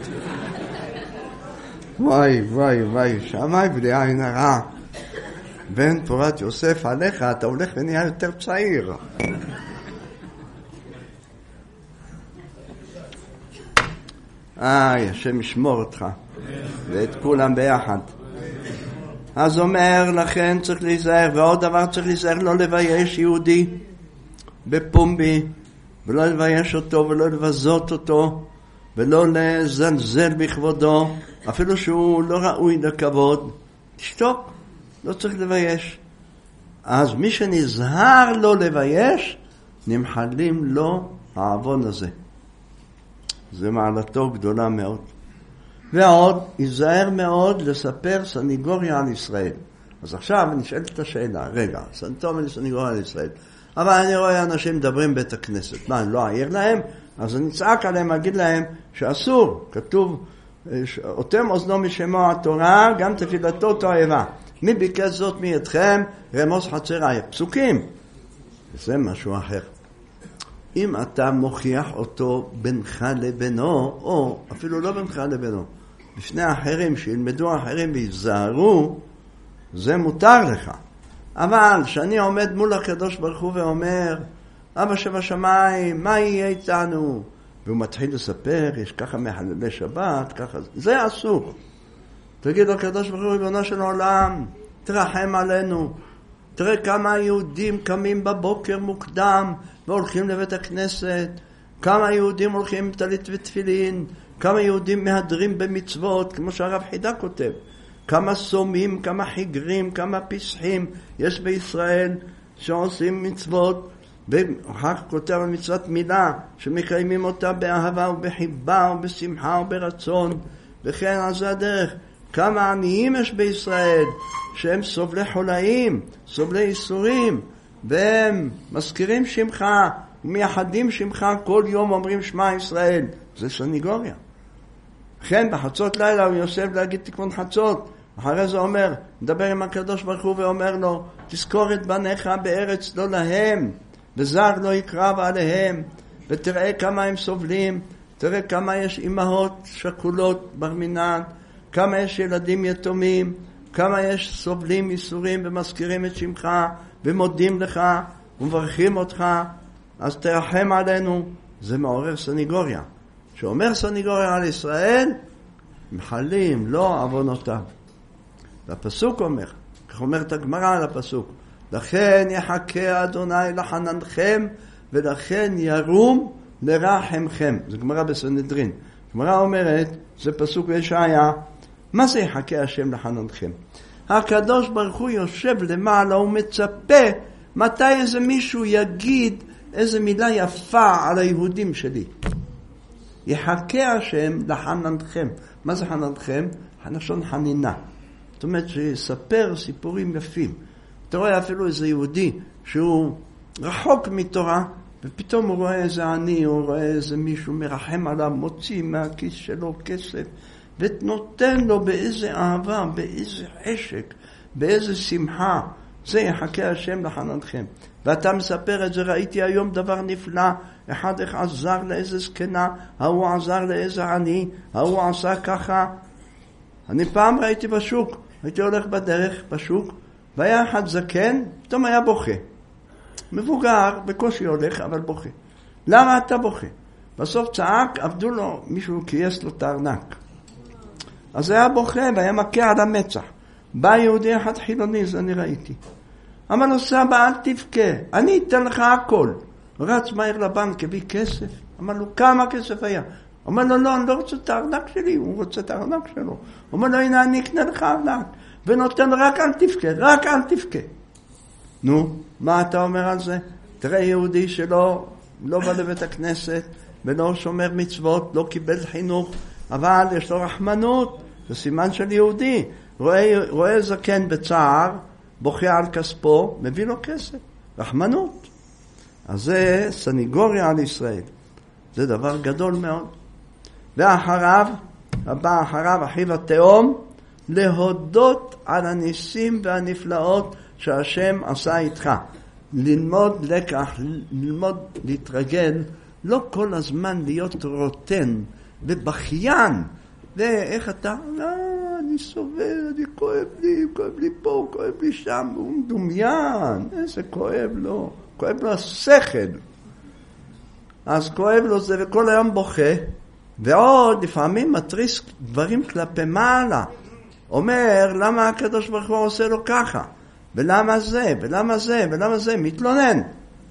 וואי, וואי, וואי, שמי בלי עין הרע. בן תורת יוסף עליך, אתה הולך ונהיה יותר צעיר. השם ישמור אותך ואת כולם ביחד. אז אומר לכן צריך להיזהר, ועוד דבר צריך להיזהר, לא לבייש יהודי בפומבי, ולא לבייש אותו ולא לבזות אותו ולא לזלזל בכבודו, אפילו שהוא לא ראוי לכבוד, תשתוק, לא צריך לבייש. אז מי שנזהר לא לבייש, נמחלים לו העוון הזה. זה מעלתו גדולה מאוד. ועוד, ייזהר מאוד לספר סניגוריה על ישראל. אז עכשיו נשאלת את השאלה, רגע, סניגוריה על ישראל. אבל אני רואה אנשים מדברים בית הכנסת. מה, אני לא אעיר להם? אז אני צעק עליהם, אגיד להם שאסור. כתוב, אותם אוזנו משמוע התורה, גם תפילתו תועבה. מי ביקש זאת מידכם? רמוס חצריי. פסוקים. זה משהו אחר. אם אתה מוכיח אותו בינך לבינו, או אפילו לא בינך לבינו, לפני אחרים, שילמדו אחרים ויזהרו, זה מותר לך. אבל שאני עומד מול הקדוש ברוך הוא ואומר, אבא שבשמיים, מה יהיה איתנו? והוא מתחיל לספר, יש ככה מחללי שבת, ככה, זה אסור. תגיד לו, הקדוש ברוך הוא, ריבונו של עולם, תרחם עלינו. תראה כמה יהודים קמים בבוקר מוקדם והולכים לבית הכנסת, כמה יהודים הולכים עם טלית ותפילין, כמה יהודים מהדרים במצוות, כמו שהרב חידה כותב, כמה סומים, כמה חיגרים, כמה פסחים יש בישראל שעושים מצוות, ואחר כך כותב על מצוות מילה שמקיימים אותה באהבה ובחיבה ובשמחה וברצון, וכן על זה הדרך. כמה עניים יש בישראל שהם סובלי חולאים, סובלי איסורים, והם מזכירים שמך ומייחדים שמך, כל יום אומרים שמע ישראל. זה סניגוריה. כן, בחצות לילה הוא יושב להגיד תיקון חצות, אחרי זה אומר, מדבר עם הקדוש ברוך הוא ואומר לו, תזכור את בניך בארץ לא להם, וזר לא יקרב עליהם, ותראה כמה הם סובלים, תראה כמה יש אמהות שכולות בר מינן, כמה יש ילדים יתומים, כמה יש סובלים ייסורים ומזכירים את שמך ומודים לך ומברכים אותך, אז תרחם עלינו. זה מעורר סניגוריה. שאומר סניגוריה על ישראל, מחלים לא עוונותיו. והפסוק אומר, כך אומרת הגמרא על הפסוק, לכן יחכה אדוני לחננכם ולכן ירום לרחמכם. זה גמרא בסנהדרין. גמרא אומרת, זה פסוק בישעיה, מה זה יחכה השם לחננכם? הקדוש ברוך הוא יושב למעלה ומצפה מתי איזה מישהו יגיד איזה מילה יפה על היהודים שלי. יחכה השם לחננכם. מה זה חננכם? לשון חנינה. זאת אומרת שיספר סיפורים יפים. אתה רואה אפילו איזה יהודי שהוא רחוק מתורה, ופתאום הוא רואה איזה עני, הוא רואה איזה מישהו מרחם עליו, מוציא מהכיס שלו כסף, ונותן לו באיזה אהבה, באיזה עשק, באיזה שמחה. זה יחכה השם לחננכם. ואתה מספר את זה, ראיתי היום דבר נפלא, אחד עזר לאיזה זקנה, ההוא עזר לאיזה עני, ההוא עשה ככה. אני פעם ראיתי בשוק, הייתי הולך בדרך בשוק, והיה אחד זקן, פתאום היה בוכה. מבוגר, בקושי הולך, אבל בוכה. למה אתה בוכה? בסוף צעק, עבדו לו, מישהו קייס לו את הארנק. אז היה בוכה והיה מכה על המצח. בא יהודי אחד חילוני, זה אני ראיתי. אמר לו, סבא, אל תבכה, אני אתן לך הכל. רץ מהר לבנק, הביא כסף. אמר לו, כמה כסף היה? אמר לו, לא, אני לא רוצה את הארנק שלי, הוא רוצה את הארנק שלו. אמר לו, הנה, אני אקנה לך ארנק. ונותן, רק אל תבכה, רק אל תבכה. נו, מה אתה אומר על זה? תראה יהודי שלא בא לבית הכנסת, ולא שומר מצוות, לא קיבל חינוך, אבל יש לו רחמנות, זה סימן של יהודי. רואה זקן בצער, בוכה על כספו, מביא לו כסף, רחמנות. אז זה סניגוריה על ישראל. זה דבר גדול מאוד. ואחריו, הבא אחריו, אחיו התאום, להודות על הניסים והנפלאות שהשם עשה איתך. ללמוד לקח, ללמוד להתרגל, לא כל הזמן להיות רוטן ובכיין. ואיך אתה? לא, אני סובל, אני כואב לי פה, כואב לי שם, הוא מדומיין, איזה כואב לו, כואב לו השכל. אז כואב לו זה וכל היום בוכה, ועוד לפעמים מטריס דברים כלפי מעלה. אומר, למה הקדוש ברוך הוא עושה לו ככה? ולמה זה? ולמה זה? ולמה זה? מתלונן.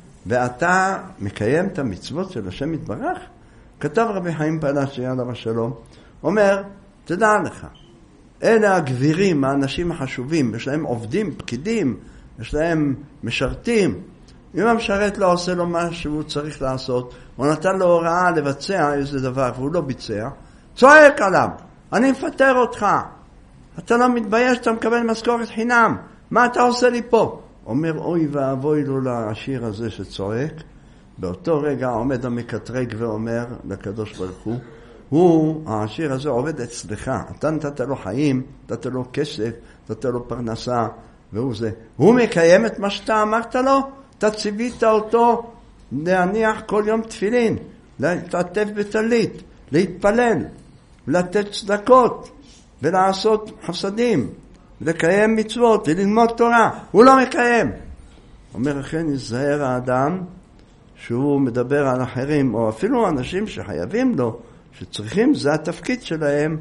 ואתה מקיים את המצוות של השם יתברך? כתב רבי חיים פלאצ'י עליו השלום, אומר, תדע לך, אלה הגבירים, האנשים החשובים, יש להם עובדים, פקידים, יש להם משרתים. אם המשרת לא עושה לו מה שהוא צריך לעשות, הוא נתן לו הוראה לבצע איזה דבר והוא לא ביצע, צועק עליו, אני מפטר אותך, אתה לא מתבייש, אתה מקבל משכורת חינם, מה אתה עושה לי פה? אומר, אוי ואבוי לו לעשיר הזה שצועק. באותו רגע עומד המקטרג ואומר לקדוש ברוך הוא, העשיר הזה עובד אצלך, אתה נתת לו חיים, נתת לו כסף, נתת לו פרנסה, והוא זה. הוא מקיים את מה שאתה אמרת לו, אתה ציווית אותו להניח כל יום תפילין, להתעטף בטלית, להתפלל, לתת צדקות, ולעשות חסדים, לקיים מצוות, וללמוד תורה. הוא לא מקיים. אומר, לכן יזהר האדם שהוא מדבר על אחרים, או אפילו אנשים שחייבים לו, שצריכים, זה התפקיד שלהם,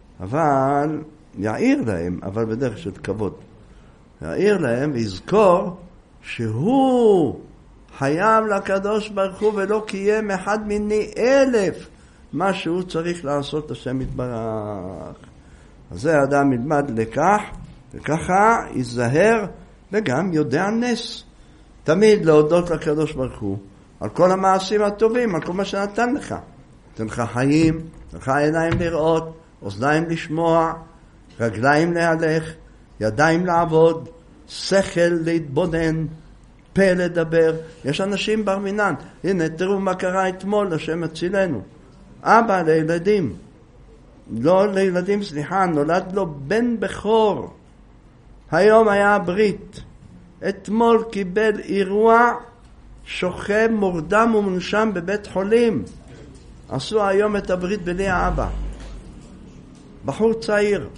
אבל יעיר להם, אבל בדרך של כבוד. יעיר להם ויזכור שהוא חייב לקדוש ברוך הוא ולא קיים אחד מיני 1000 מה שהוא צריך לעשות השם יתברך. אז זה האדם ילמד לקח, וככה יזהר וגם יודע נס. תמיד להודות לקדוש ברוך הוא על כל המעשים הטובים, על כל מה שנתן לך. נתן לך חיים, נתן לך עיניים לראות, אוזניים לשמוע, רגליים להלך, ידיים לעבוד, שכל להתבונן, פה לדבר. יש אנשים בר מינן. הנה, תראו מה קרה אתמול, השם הצילנו. אבא לילדים, לא לילדים, סליחה, נולד לו בן בכור. היום היה ברית. אתמול קיבל אירוע שוכב מורדם ומונשם בבית חולים. עשו היום את הברית בלי האבא. בחור צעיר.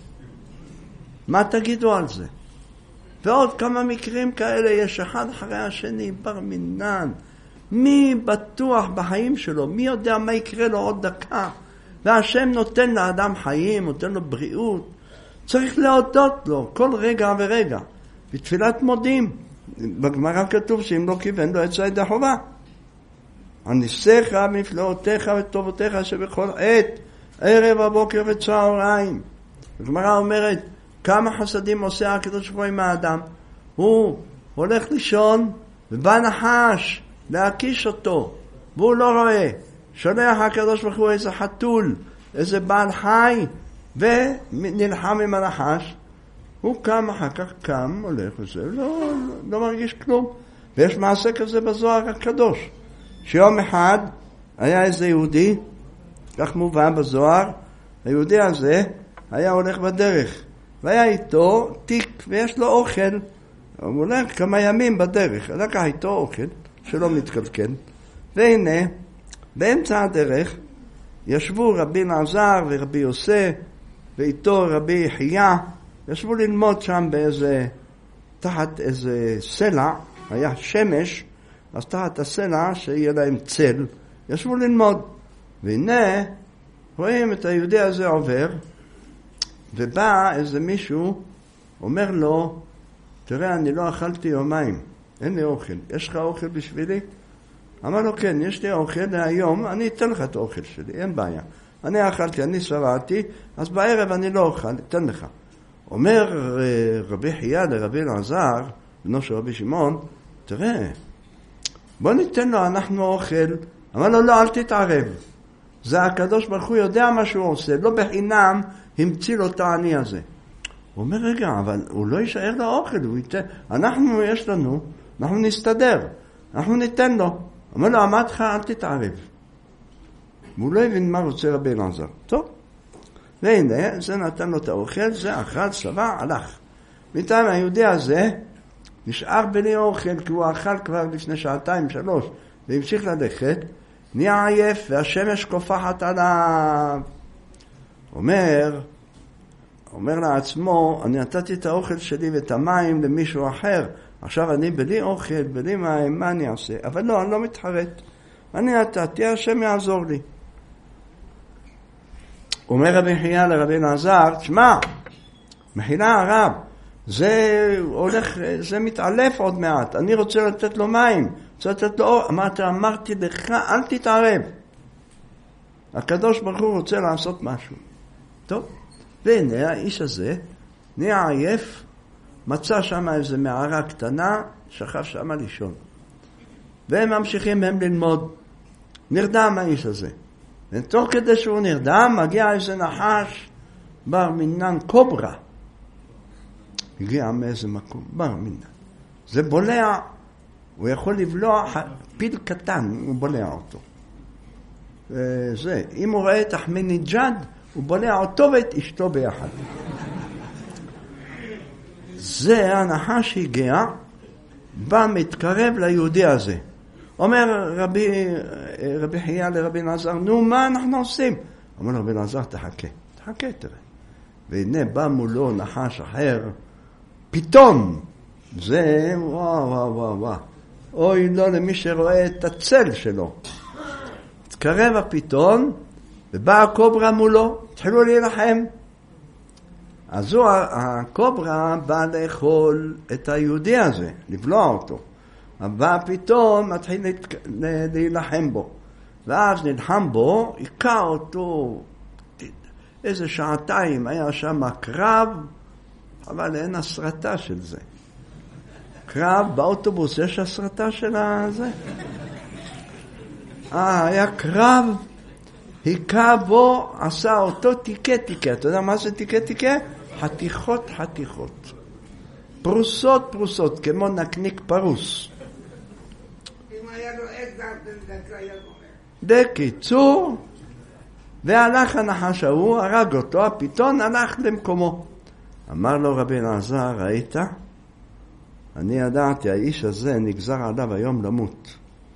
מה תגידו על זה? ועוד כמה מקרים כאלה יש אחד אחרי השני, בר מינן. מי בטוח בחיים שלו? מי יודע מה יקרה לו עוד דקה? והשם נותן לאדם חיים, נותן לו בריאות. צריך להודות לו כל רגע ורגע. בתפילת מודים. בגמרא כתוב שאם לא כיוון לו עצה ידי חובה. הניסיך מפלאותיך וטובותיך שבכל עת, ערב הבוקר וצהריים. הגמרא אומרת, כמה חסדים עושה הקדוש ברוך הוא עם האדם. הוא הולך לישון ובא נחש להקיש אותו, והוא לא רואה. שולח הקדוש ברוך הוא איזה חתול, איזה בעל חי, ונלחם עם הנחש. הוא קם אחר כך, הולך וזה, לא מרגיש כלום. ויש מעשה כזה בזוהר הקדוש, שיום אחד היה איזה יהודי, כך מובא בזוהר, היהודי הזה היה הולך בדרך, והיה איתו תיק, ויש לו אוכל. הוא הולך כמה ימים בדרך, לקח איתו אוכל, שלא מתקלקל. והנה, באמצע הדרך, ישבו רבי אלעזר ורבי יוסף, ואיתו רבי יחיה, ישבו ללמוד שם תחת איזה סלע, היה שמש, אז תחת הסלע שיהיה להם צל, ישבו ללמוד. והנה, רואים את היהודי הזה עובר, ובא איזה מישהו, אומר לו, תראה, אני לא אכלתי יומיים, אין לי אוכל, יש לך אוכל בשבילי? אמר לו, כן, יש לי אוכל להיום, אני אתן לך את האוכל שלי, אין בעיה. אני אכלתי, אני שבעתי, אז בערב אני לא אוכל, אתן לך. אומר רבי חייא לרבי אלעזר, בנו של רבי שמעון, תראה, בוא ניתן לו, אנחנו אוכל. אמר לו, לא, אל תתערב. זה הקדוש ברוך הוא יודע מה שהוא עושה, לא בחינם המציא לו את העני הזה. הוא אומר, רגע, אבל הוא לא יישאר לו אוכל, הוא ייתן, אנחנו, יש לנו, אנחנו נסתדר, אנחנו ניתן לו. אמר לו, אמרתי לך, אל תתערב. והוא לא הבין מה רוצה רבי אלעזר. טוב. והנה, זה נתן לו את האוכל, זה אכל, שבע, הלך. בינתיים היהודי הזה נשאר בלי אוכל, כי הוא אכל כבר לפני 2-3 והמשיך ללכת, נהיה עייף והשמש קופחת עליו. אומר לעצמו, אני נתתי את האוכל שלי ואת המים למישהו אחר, עכשיו אני בלי אוכל, בלי מים, מה אני אעשה? אבל לא, אני לא מתחרט. אני נתתי, השם יעזור לי. אומר רבי חייא לרבי אלעזר, תשמע, מחילה הרב, זה מתעלף עוד מעט, אני רוצה לתת לו מים, רוצה לתת לו, אמרתי לך, אל תתערב. הקדוש ברוך הוא רוצה לעשות משהו. טוב, והנה האיש הזה נהיה עייף, מצא שם איזו מערה קטנה, שכב שם לישון. והם ממשיכים הם ללמוד. נרדם האיש הזה. ותוך כדי שהוא נרדם, מגיע איזה נחש, בר מינן, קוברה. הגיע מאיזה מקום, בר מינן. זה בולע, הוא יכול לבלוע פיל קטן, הוא בולע אותו. וזה, אם הוא רואה את אחמדינג'אד, הוא בולע אותו ואת אשתו ביחד. זה הנחש הגיע, בא מתקרב ליהודי הזה. אומר רבי חייא לרבי אלעזר, נו, מה אנחנו עושים? אומר רבי אלעזר, תחכה, תראה. והנה בא מולו נחש אחר, פתאום, זה, וואו. אוי לא למי שרואה את הצל שלו. התקרב הפתאום, ובא הקוברה מולו, התחילו להילחם. אז הקוברה בא לאכול את היהודי הזה, לבלוע אותו. אבל פתאום מתחיל להילחם בו. ואז נלחם בו, עיקר אותו איזה 2 היה שם קרב, אבל אין הסרטה של זה. קרב באוטובוס, יש הסרטה של זה? היה קרב, היכה בו, עשה אותו תיקה. אתה יודע מה זה תיקה? חתיכות. פרוסות, כמו נקניק פרוס. אם היה לו עד, היה גומר. בקיצור, והלך הנחש ההוא, הרג אותו, הפתאום הלך למקומו. אמר לו רבי אלעזר, ראית? אני ידעתי, האיש הזה נגזר עליו היום למות.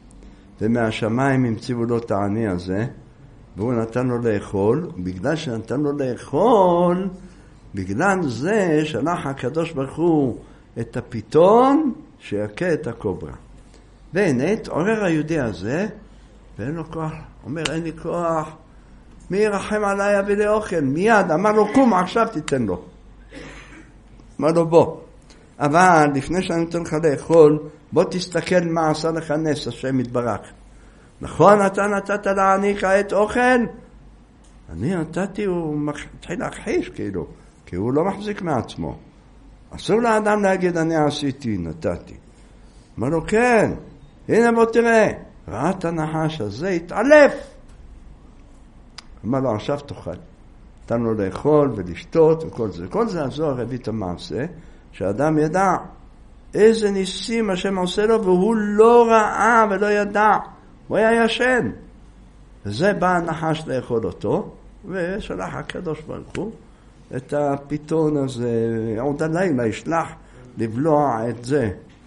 ומהשמיים המציאו לו את העני הזה, והוא נתן לו לאכול. בגלל שנתן לו לאכול, בגלל זה שלח הקדוש ברוך הוא את הפיתון שיקה את הקוברה. והנה התעורר היהודי הזה, ואין לו כוח. אומר, אין לי כוח, מי ירחם עליי אביא לי אוכל? מיד אמר לו, קום עכשיו תיתן לו. אמר לו, בוא. אבל לפני שאני נותן לך לאכול, בוא תסתכל מה עשה לך נס, השם יתברך. נכון, אתה נתת לעני כעת אוכל? אני נתתי, הוא מתחיל להכחיש כאילו, כי הוא לא מחזיק מעצמו. אסור לאדם להגיד, אני עשיתי, נתתי. אמר לו, כן, הנה בוא תראה. ראה את הנחש הזה, התעלף. אמר לו, עכשיו תאכל. נתן לו לאכול ולשתות וכל זה. כל זה הזוהר הביא את המעשה, שהאדם ידע איזה ניסים השם עושה לו, והוא לא ראה ולא ידע. הוא היה ישן. וזה בא הנחש לאכול אותו, ושלח הקדוש ברוך הוא את הפיתון הזה, עוד הלילה ישלח לבלוע את זה.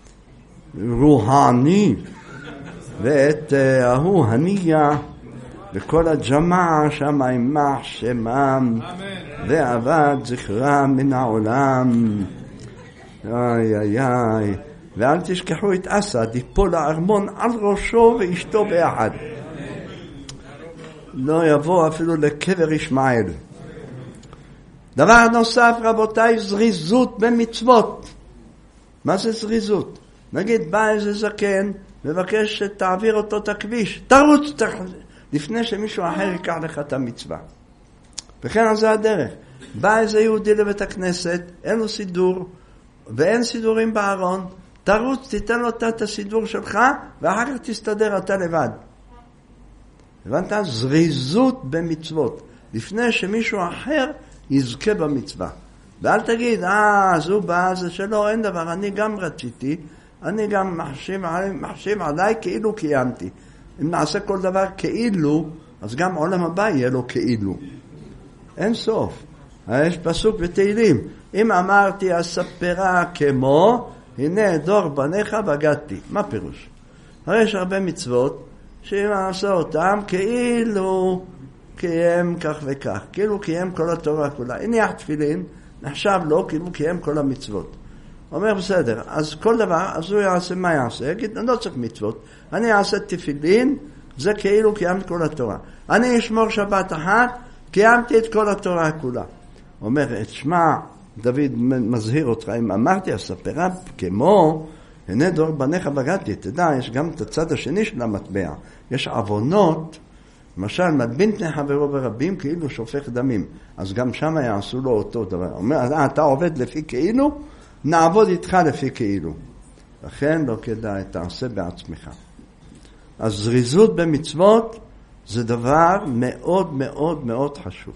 רוהני. ואת ההוא הנייה, וכל הג'מעה שם יימח שמם, ועבד זכרם מן העולם. איי איי איי. ואל תשכחו את אסד, יפול הארמון על ראשו ואשתו ביחד. לא יבוא אפילו לקבר ישמעאל. דבר נוסף רבותיי, זריזות במצוות. מה זה זריזות? נגיד בא איזה זקן, מבקש שתעביר אותו את הכביש, תרוץ לפני שמישהו אחר ייקח לך את המצווה. וכן על זה הדרך. בא איזה יהודי לבית הכנסת, אין לו סידור, ואין סידורים בארון, תרוץ, תיתן לו את הסידור שלך, ואחר כך תסתדר אתה לבד. הבנת? זריזות במצוות, לפני שמישהו אחר יזכה במצווה. ואל תגיד, אז הוא בא, זה שלא, אין דבר, אני גם רציתי, אני גם מחשיב עליי כאילו קיימתי. אם נעשה כל דבר כאילו, אז גם עולם הבא יהיה לו כאילו. אין סוף. יש פסוק בתהילים, אם אמרתי אספרה כמו, הנה דור בניך בגדתי. מה פירוש? הרי יש הרבה מצוות, שאם נעשה אותם כאילו קיים כך וכך, כאילו קיים כל התורה כולה. הניח תפילין, נחשב לו כאילו קיים כל המצוות. אומר בסדר, אז כל דבר, אז הוא יעשה מה יעשה? יגיד, אני לא צריך מצוות, אני אעשה תפילין, זה כאילו קיימת כל התורה. אני אשמור שבת אחת, קיימתי את כל התורה כולה. אומר, שמע, דוד מזהיר אותך, אם אמרתי אספרה כמו, הנה דור בניך בגדתי, תדע, יש גם את הצד השני של המטבע. יש עוונות, למשל, מלבין פני חברו ברבים כאילו שופך דמים. אז גם שם יעשו לו אותו דבר. אומר, אתה עובד לפי כאילו, נעבוד איתך לפי כאילו. לכן לא כדאי, תעשה בעצמך. אז זריזות במצוות זה דבר מאוד מאוד מאוד חשוב.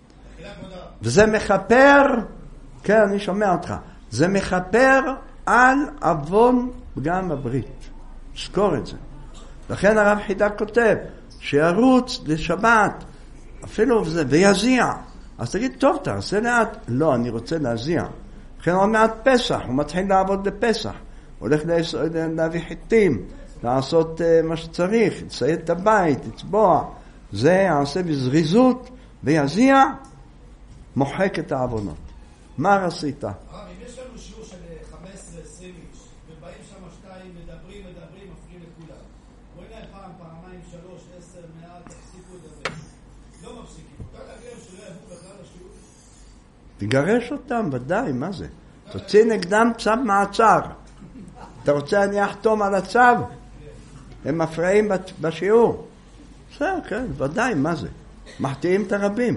וזה מחפר, כן, אני שומע אותך, זה מחפר על אבון פגם הברית. זכור את זה. לכן הרב חידה כותב, שירוץ לשבת, אפילו זה, ויזיע. אז תגיד, טוב, תעשה לאט. לא, אני רוצה להזיע. לכן עוד מעט פסח, הוא מתחיל לעבוד בפסח. הולך להביא חיטים, לעשות מה שצריך, לציית את הבית, לצבוע. זה יעשה בזריזות, ויזיע, מוחק את העוונות. מה עשית? אם יש לנו שיעור של 15-20 איש, ובאים שם שתיים, מדברים, מפריעים לכולם. רואים להם פעם, פעמיים, 3, 10, 100, תפסיקו לדבר. לא מפסיקים. אתה תגיע שלא יבואו בכלל לשיעור? תגרש אותם, ודאי, מה זה? תוציא נגדם צו מעצר. אתה רוצה אני אחתום על הצו? הם מפריעים בשיעור. בסדר, כן, ודאי, מה זה? מחטיאים את הרבים.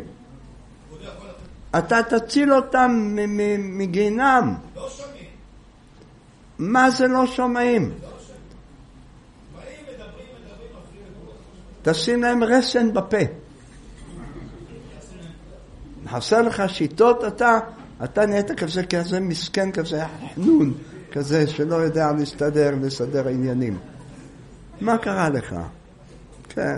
אתה תציל אותם מגינם. לא שומעים. מה זה לא שומעים? תשים להם רסן בפה. חסר לך שיטות, אתה נהיית כזה מסכן, כזה חנון, כזה שלא יודע לסדר עניינים. מה קרה לך? כן.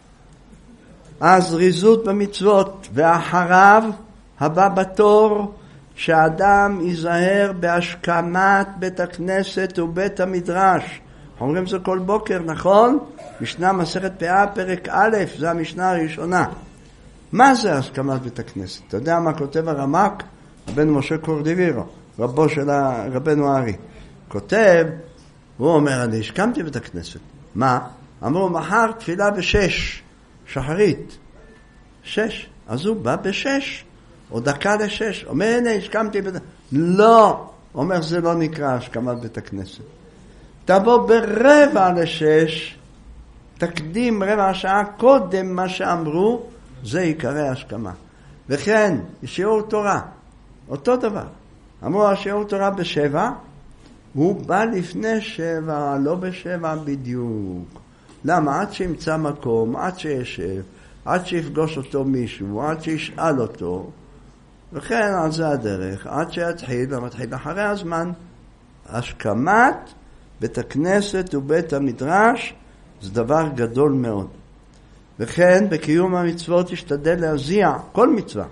אז ריזות במצוות, ואחריו הבא בתור שאדם ייזהר בהשכמת בית הכנסת ובית המדרש. אומרים זה כל בוקר, נכון? משנה מסכת פאה, פרק א', זה המשנה הראשונה. מה זה הסכמת בית הכנסת? אתה יודע מה כותב הרמ"ק? רבנו משה קורדיבירו, רבו של רבנו הארי. כותב, הוא אומר, אני השכמתי בית הכנסת. מה? אמרו, מחר תפילה ב6, שחרית. 6. אז הוא בא ב6, או דקה ל6. אומר, הנה, השכמתי בית הכנסת. לא! אומר, זה לא נקרא השכמת בית הכנסת. תבוא ב5:45, תקדים רבע שעה קודם מה שאמרו, זה עיקרי השכמה. וכן, שיעור תורה, אותו דבר. אמרו, השיעור תורה ב7, הוא בא לפני 7, לא ב7 בדיוק. למה? עד שימצא מקום, עד שישב, עד שיפגוש אותו מישהו, עד שישאל אותו, וכן, על זה הדרך, עד שיתחיל, ומתחיל אחרי הזמן. השכמת בית הכנסת ובית המדרש זה דבר גדול מאוד. וכן, בקיום המצוות ישתדל להזיע, כל מצווה.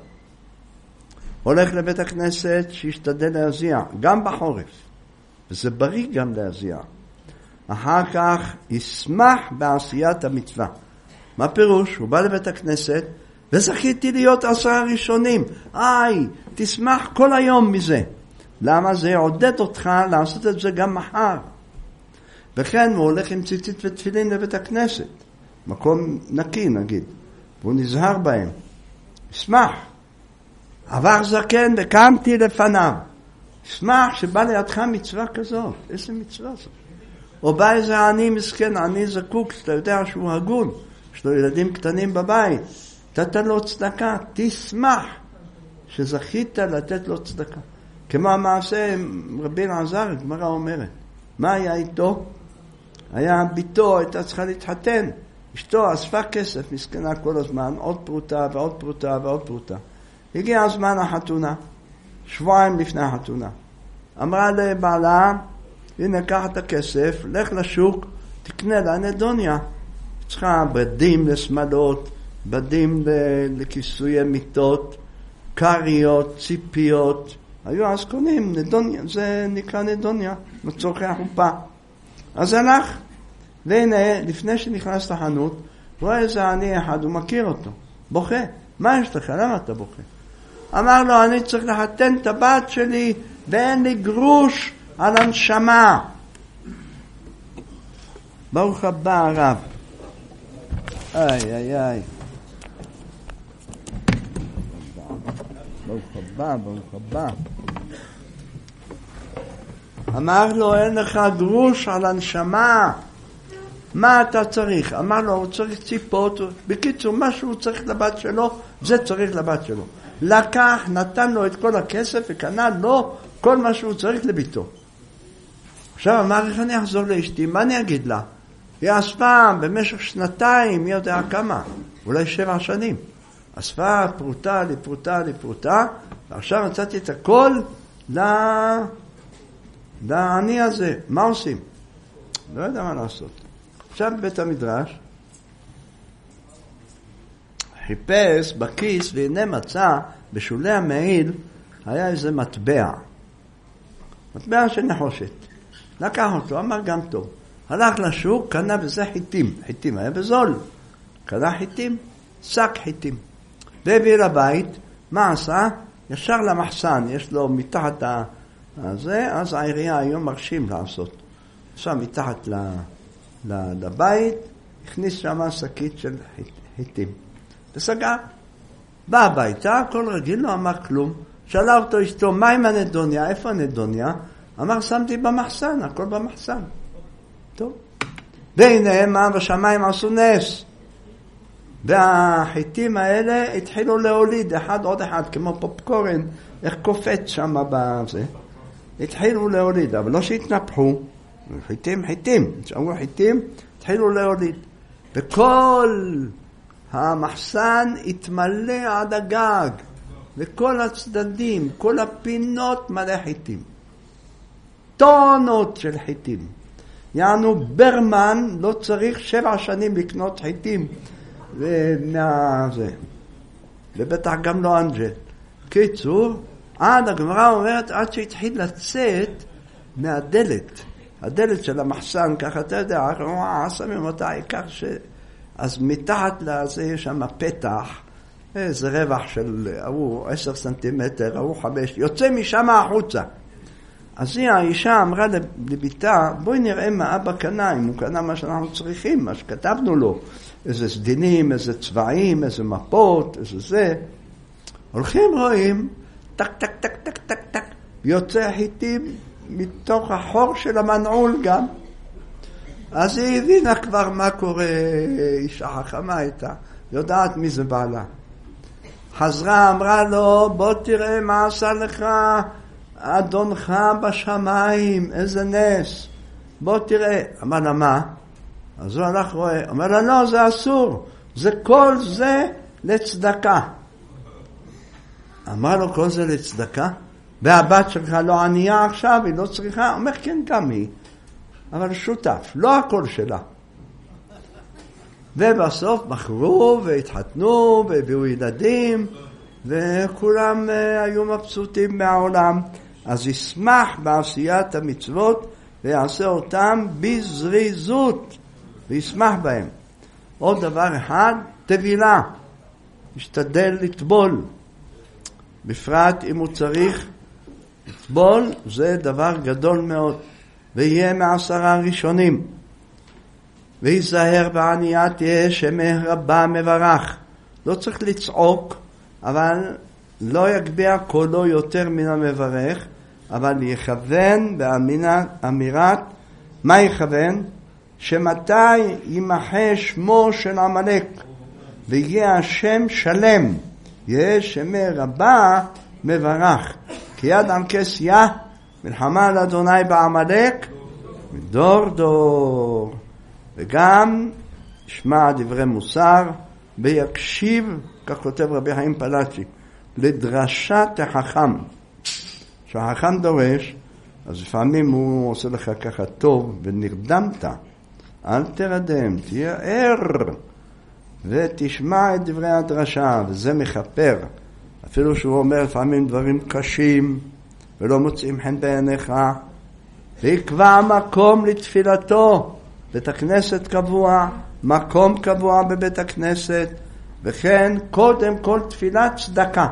הולך לבית הכנסת שישתדל להזיע, גם בחורף. וזה בריא גם להזיע. אחר כך ישמח בעשיית המצווה. מה פירוש? הוא בא לבית הכנסת, וזכיתי להיות 10 ראשונים. תשמח כל היום מזה. למה? זה יעודד אותך לעשות את זה גם מחר. וכן, הוא הולך עם ציצית ותפילין לבית הכנסת. מקום נקי נגיד. והוא נזהר בהם. ישמח. עבר זקן וקמתי לפניו. ישמח שבא לידך מצווה כזאת. איזה מצווה זאת? או בא איזה עני מסכן, עני זקוק, שאתה יודע שהוא הגון. יש לו ילדים קטנים בבית. תתן לו צדקה. תשמח שזכית לתת לו צדקה. כמו המעשה עם רבי אלעזר, הגמרא אומרת. מה היה איתו? היה ביתו, הייתה צריכה להתחתן. אשתו אספה כסף, מסכנה כל הזמן, עוד פרוטה ועוד פרוטה ועוד פרוטה. הגיע הזמן החתונה, 2 שבועות לפני החתונה. אמרה לבעלה, הנה קח את הכסף, לך לשוק, תקנה לה נדוניה. צריכה בדים לשמלות, בדים לכיסויי מיטות, קריות, ציפיות. היו אז קונים נדוניה, זה נקרא נדוניה, מצורכי החופה. אז הלך, והנה, לפני שנכנס לחנות, רואה איזה עני אחד, הוא מכיר אותו, בוכה. מה יש לך? למה אתה בוכה? אמר לו, אני צריך לחתן את הבת שלי, ואין לי גרוש על הנשמה. ברוך הבא הרב. איי. ברוך הבא, ברוך הבא. אמר לו, אין לך גרוש על הנשמה. מה אתה צריך? אמר לו, הוא צריך ציפות. בקיצור, מה שהוא צריך לבת שלו, זה צריך לבת שלו. לקח, נתן לו את כל הכסף וקנה לו כל מה שהוא צריך לביתו. עכשיו אמר, איך אני אחזור לאשתי? מה אני אגיד לה? היא אספה במשך 2, מי יודע כמה? אולי 7 שנים. אספה פרוטה לפרוטה לפרוטה, ועכשיו מצאתי את הכל לעני הזה. מה עושים? לא יודע מה לעשות. עכשיו בבית המדרש חיפש בכיס, והנה מצא בשולי המעיל היה איזה מטבע של נחושת. לקח אותו, אמר גם טוב. הלך לשוק, קנה בזה חיטים היה בזול. קנה חיטים, שק חיטים. והביא לבית, מה עשה? ישר למחסן, יש לו מתחת הזה, אז העירייה היום מרשים לעשות. עכשיו מתחת לבית, הכניס שם שקית של חיטים. וסגר. בא הביתה, הכל רגיל, לא אמר כלום. שאלה אותו אשתו, מה עם הנדוניה? איפה הנדוניה? אמר, שמתי במחסן, הכל במחסן. טוב. והנה, מה בשמיים עשו נס. והחיטים האלה התחילו להוליד, אחד עוד אחד, כמו פופקורן, איך קופץ שם בזה. התחילו להוליד, אבל לא שהתנפחו. חיטים, שאמרו חיטים, התחילו להוליד. וכל המחסן התמלא עד הגג, וכל הצדדים, כל הפינות מלא חיטים. טונות של חיטים. יענו ברמן לא צריך 7 שנים לקנות חיטים ומזה. ובטח גם לא אנג'ל. קיצור, הגמרא אומרת עד שהתחיל לצאת מהדלת. הדלת של המחסן, ככה אתה יודע, שמים אותה, העיקר אז מתחת לזה יש שם פתח, איזה רווח של 10 סנטימטר, 5, יוצא משם החוצה. אז האישה אמרה לביתה, בואי נראה מה אבא קנה, אם הוא קנה מה שאנחנו צריכים, מה שכתבנו לו, איזה סדינים, איזה צבעים, איזה מפות, איזה זה. הולכים רואים, טק, טק, טק, טק, טק, טק, יוצא חיטים מתוך החור של המנעול גם. אז היא הבינה כבר מה קורה, אישה חכמה הייתה, יודעת מי זה בעלה. חזרה, אמרה לו, בוא תראה מה עשה לך אדונך בשמיים, איזה נס, בוא תראה. אמר לה, מה? אז הוא הלך רואה, אמר לה, לא, זה אסור, זה כל זה לצדקה. אמר לו, כל זה לצדקה? והבת שלך לא ענייה עכשיו, היא לא צריכה? אומר, כן, גם היא, אבל שותף, לא הכל שלה. ובסוף בחרו והתחתנו והביאו ילדים, וכולם היו מבסוטים מהעולם. אז ישמח בעשיית המצוות ויעשה אותם בזריזות, וישמח בהם. עוד דבר אחד, טבילה. משתדל לטבול, בפרט אם הוא צריך לטבול, זה דבר גדול מאוד, ויהיה מ10 הראשונים. ויזהר בענייה תהיה שמא רבה מברך. לא צריך לצעוק, אבל לא יגביה קולו יותר מן המברך, אבל יכוון באמירת, מה יכוון? שמתי ימחה שמו של עמלק, ויהיה השם שלם, יהיה שמא רבה מברך. כי יד עמקס יה, מלחמה על אדוני בעמלק, מדור דור. וגם שמע דברי מוסר, ויקשיב, כך כותב רבי חיים פלאצ'י, לדרשת החכם. שהחכם דורש, אז לפעמים הוא עושה לך ככה טוב, ונרדמת, אל תרדם, תהיה ער, ותשמע את דברי הדרשה, וזה מחפר. אפילו שהוא אומר לפעמים דברים קשים, ולא מוצאים חן בעיניך, ויקבע מקום לתפילתו, בית הכנסת קבוע, מקום קבוע בבית הכנסת, וכן קודם כל תפילת צדקה.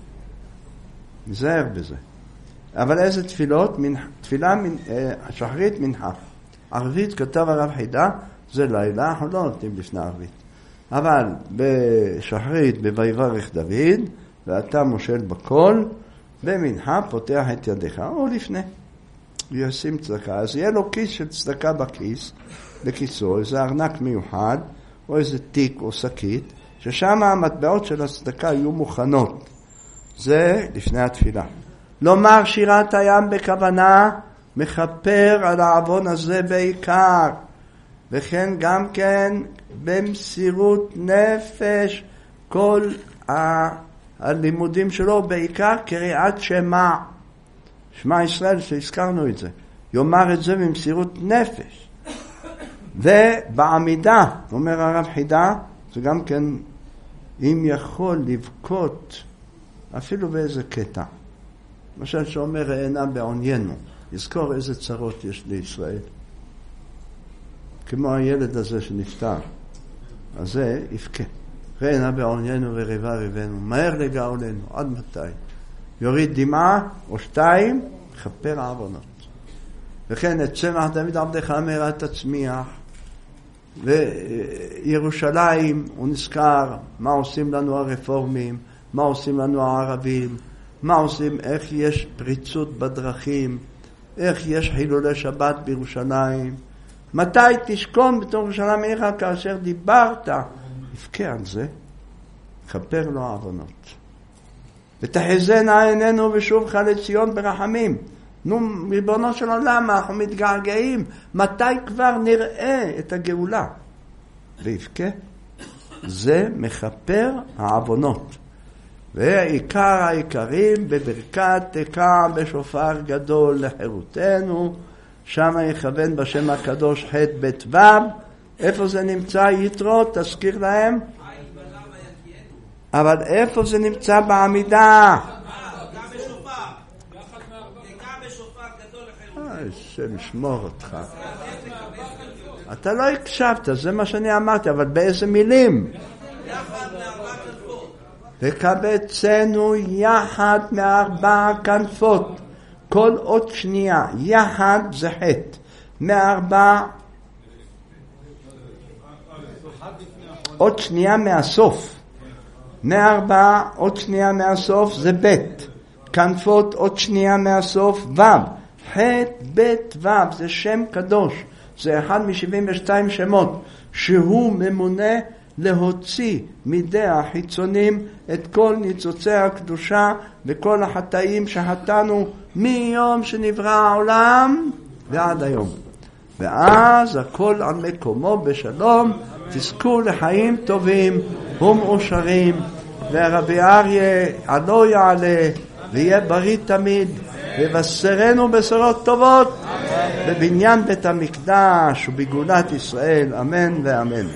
נזהר בזה. אבל איזה תפילות? תפילה שחרית מנחה. ערבית כתב הרב חידה, זה לילה, אנחנו לא נותנים לפני ערבית. אבל בשחרית, בויברך דוד, ואתה מושל בכל, במנחה פותח את ידיך, או לפני. וישים צדקה. אז יהיה לו כיס של צדקה בכיס, בכיסו, איזה ארנק מיוחד, או איזה תיק או שקית, ששם המטבעות של הצדקה יהיו מוכנות. זה לפני התפילה. לומר שירת הים בכוונה, מחפר על העוון הזה בעיקר, וכן גם כן במסירות נפש, כל הלימודים שלו בעיקר קריאת שמע. שמע ישראל שהזכרנו את זה. יאמר את זה במסירות נפש. ובעמידה, אומר הרב חידה, זה גם כן אם יכול לבכות אפילו באיזה קטע. למשל שאומר רענה בעוניינו, יזכור איזה צרות יש לישראל. כמו הילד הזה שנפטר. אז זה יבכה. רענה בעוניינו וריבה ריבנו, מהר לגאולנו, עד מתי? יוריד דמעה או 2, חפר העוונות. וכן את צמח דוד עבדך מהרה תצמיח, וירושלים הוא נזכר מה עושים לנו הרפורמים, מה עושים לנו הערבים, מה עושים, איך יש פריצות בדרכים, איך יש חילולי שבת בירושלים, מתי תשכון בתוך ירושלים עירך כאשר דיברת, יבכה על זה, חפר לו העוונות. ותחזינה עינינו ושובך לציון ברחמים. נו, ריבונו של עולם, אנחנו מתגעגעים, מתי כבר נראה את הגאולה? ויבכה, זה מחפר העוונות. ועיקר העיקרים בברכת תקע בשופר גדול לחירותנו, שם יכוון בשם הקדוש ח' ב' ו'. איפה זה נמצא? יתרו, תזכיר להם. אבל איפה זה נמצא בעמידה? השם ישמור אותך. אתה לא הקשבת, זה מה שאני אמרתי, אבל באיזה מילים? וקבצנו יחד מארבע כנפות, כל עוד שנייה, יחד זה חטא, מארבע, עוד שנייה מהסוף, מארבע, עוד שנייה מהסוף זה בית, כנפות עוד שנייה מהסוף, ו', חטא בית ו', זה שם קדוש, זה אחד מ-72 שמות, שהוא ממונה להוציא מידי החיצונים את כל ניצוצי הקדושה וכל החטאים שחטאנו מיום שנברא העולם ועד היום. ואז הכל על מקומו בשלום, תזכו לחיים טובים ומאושרים, ורבי אריה עלו יעלה ויהיה בריא תמיד, ובשרנו בשורות טובות בבניין בית המקדש ובגאולת ישראל, אמן ואמן.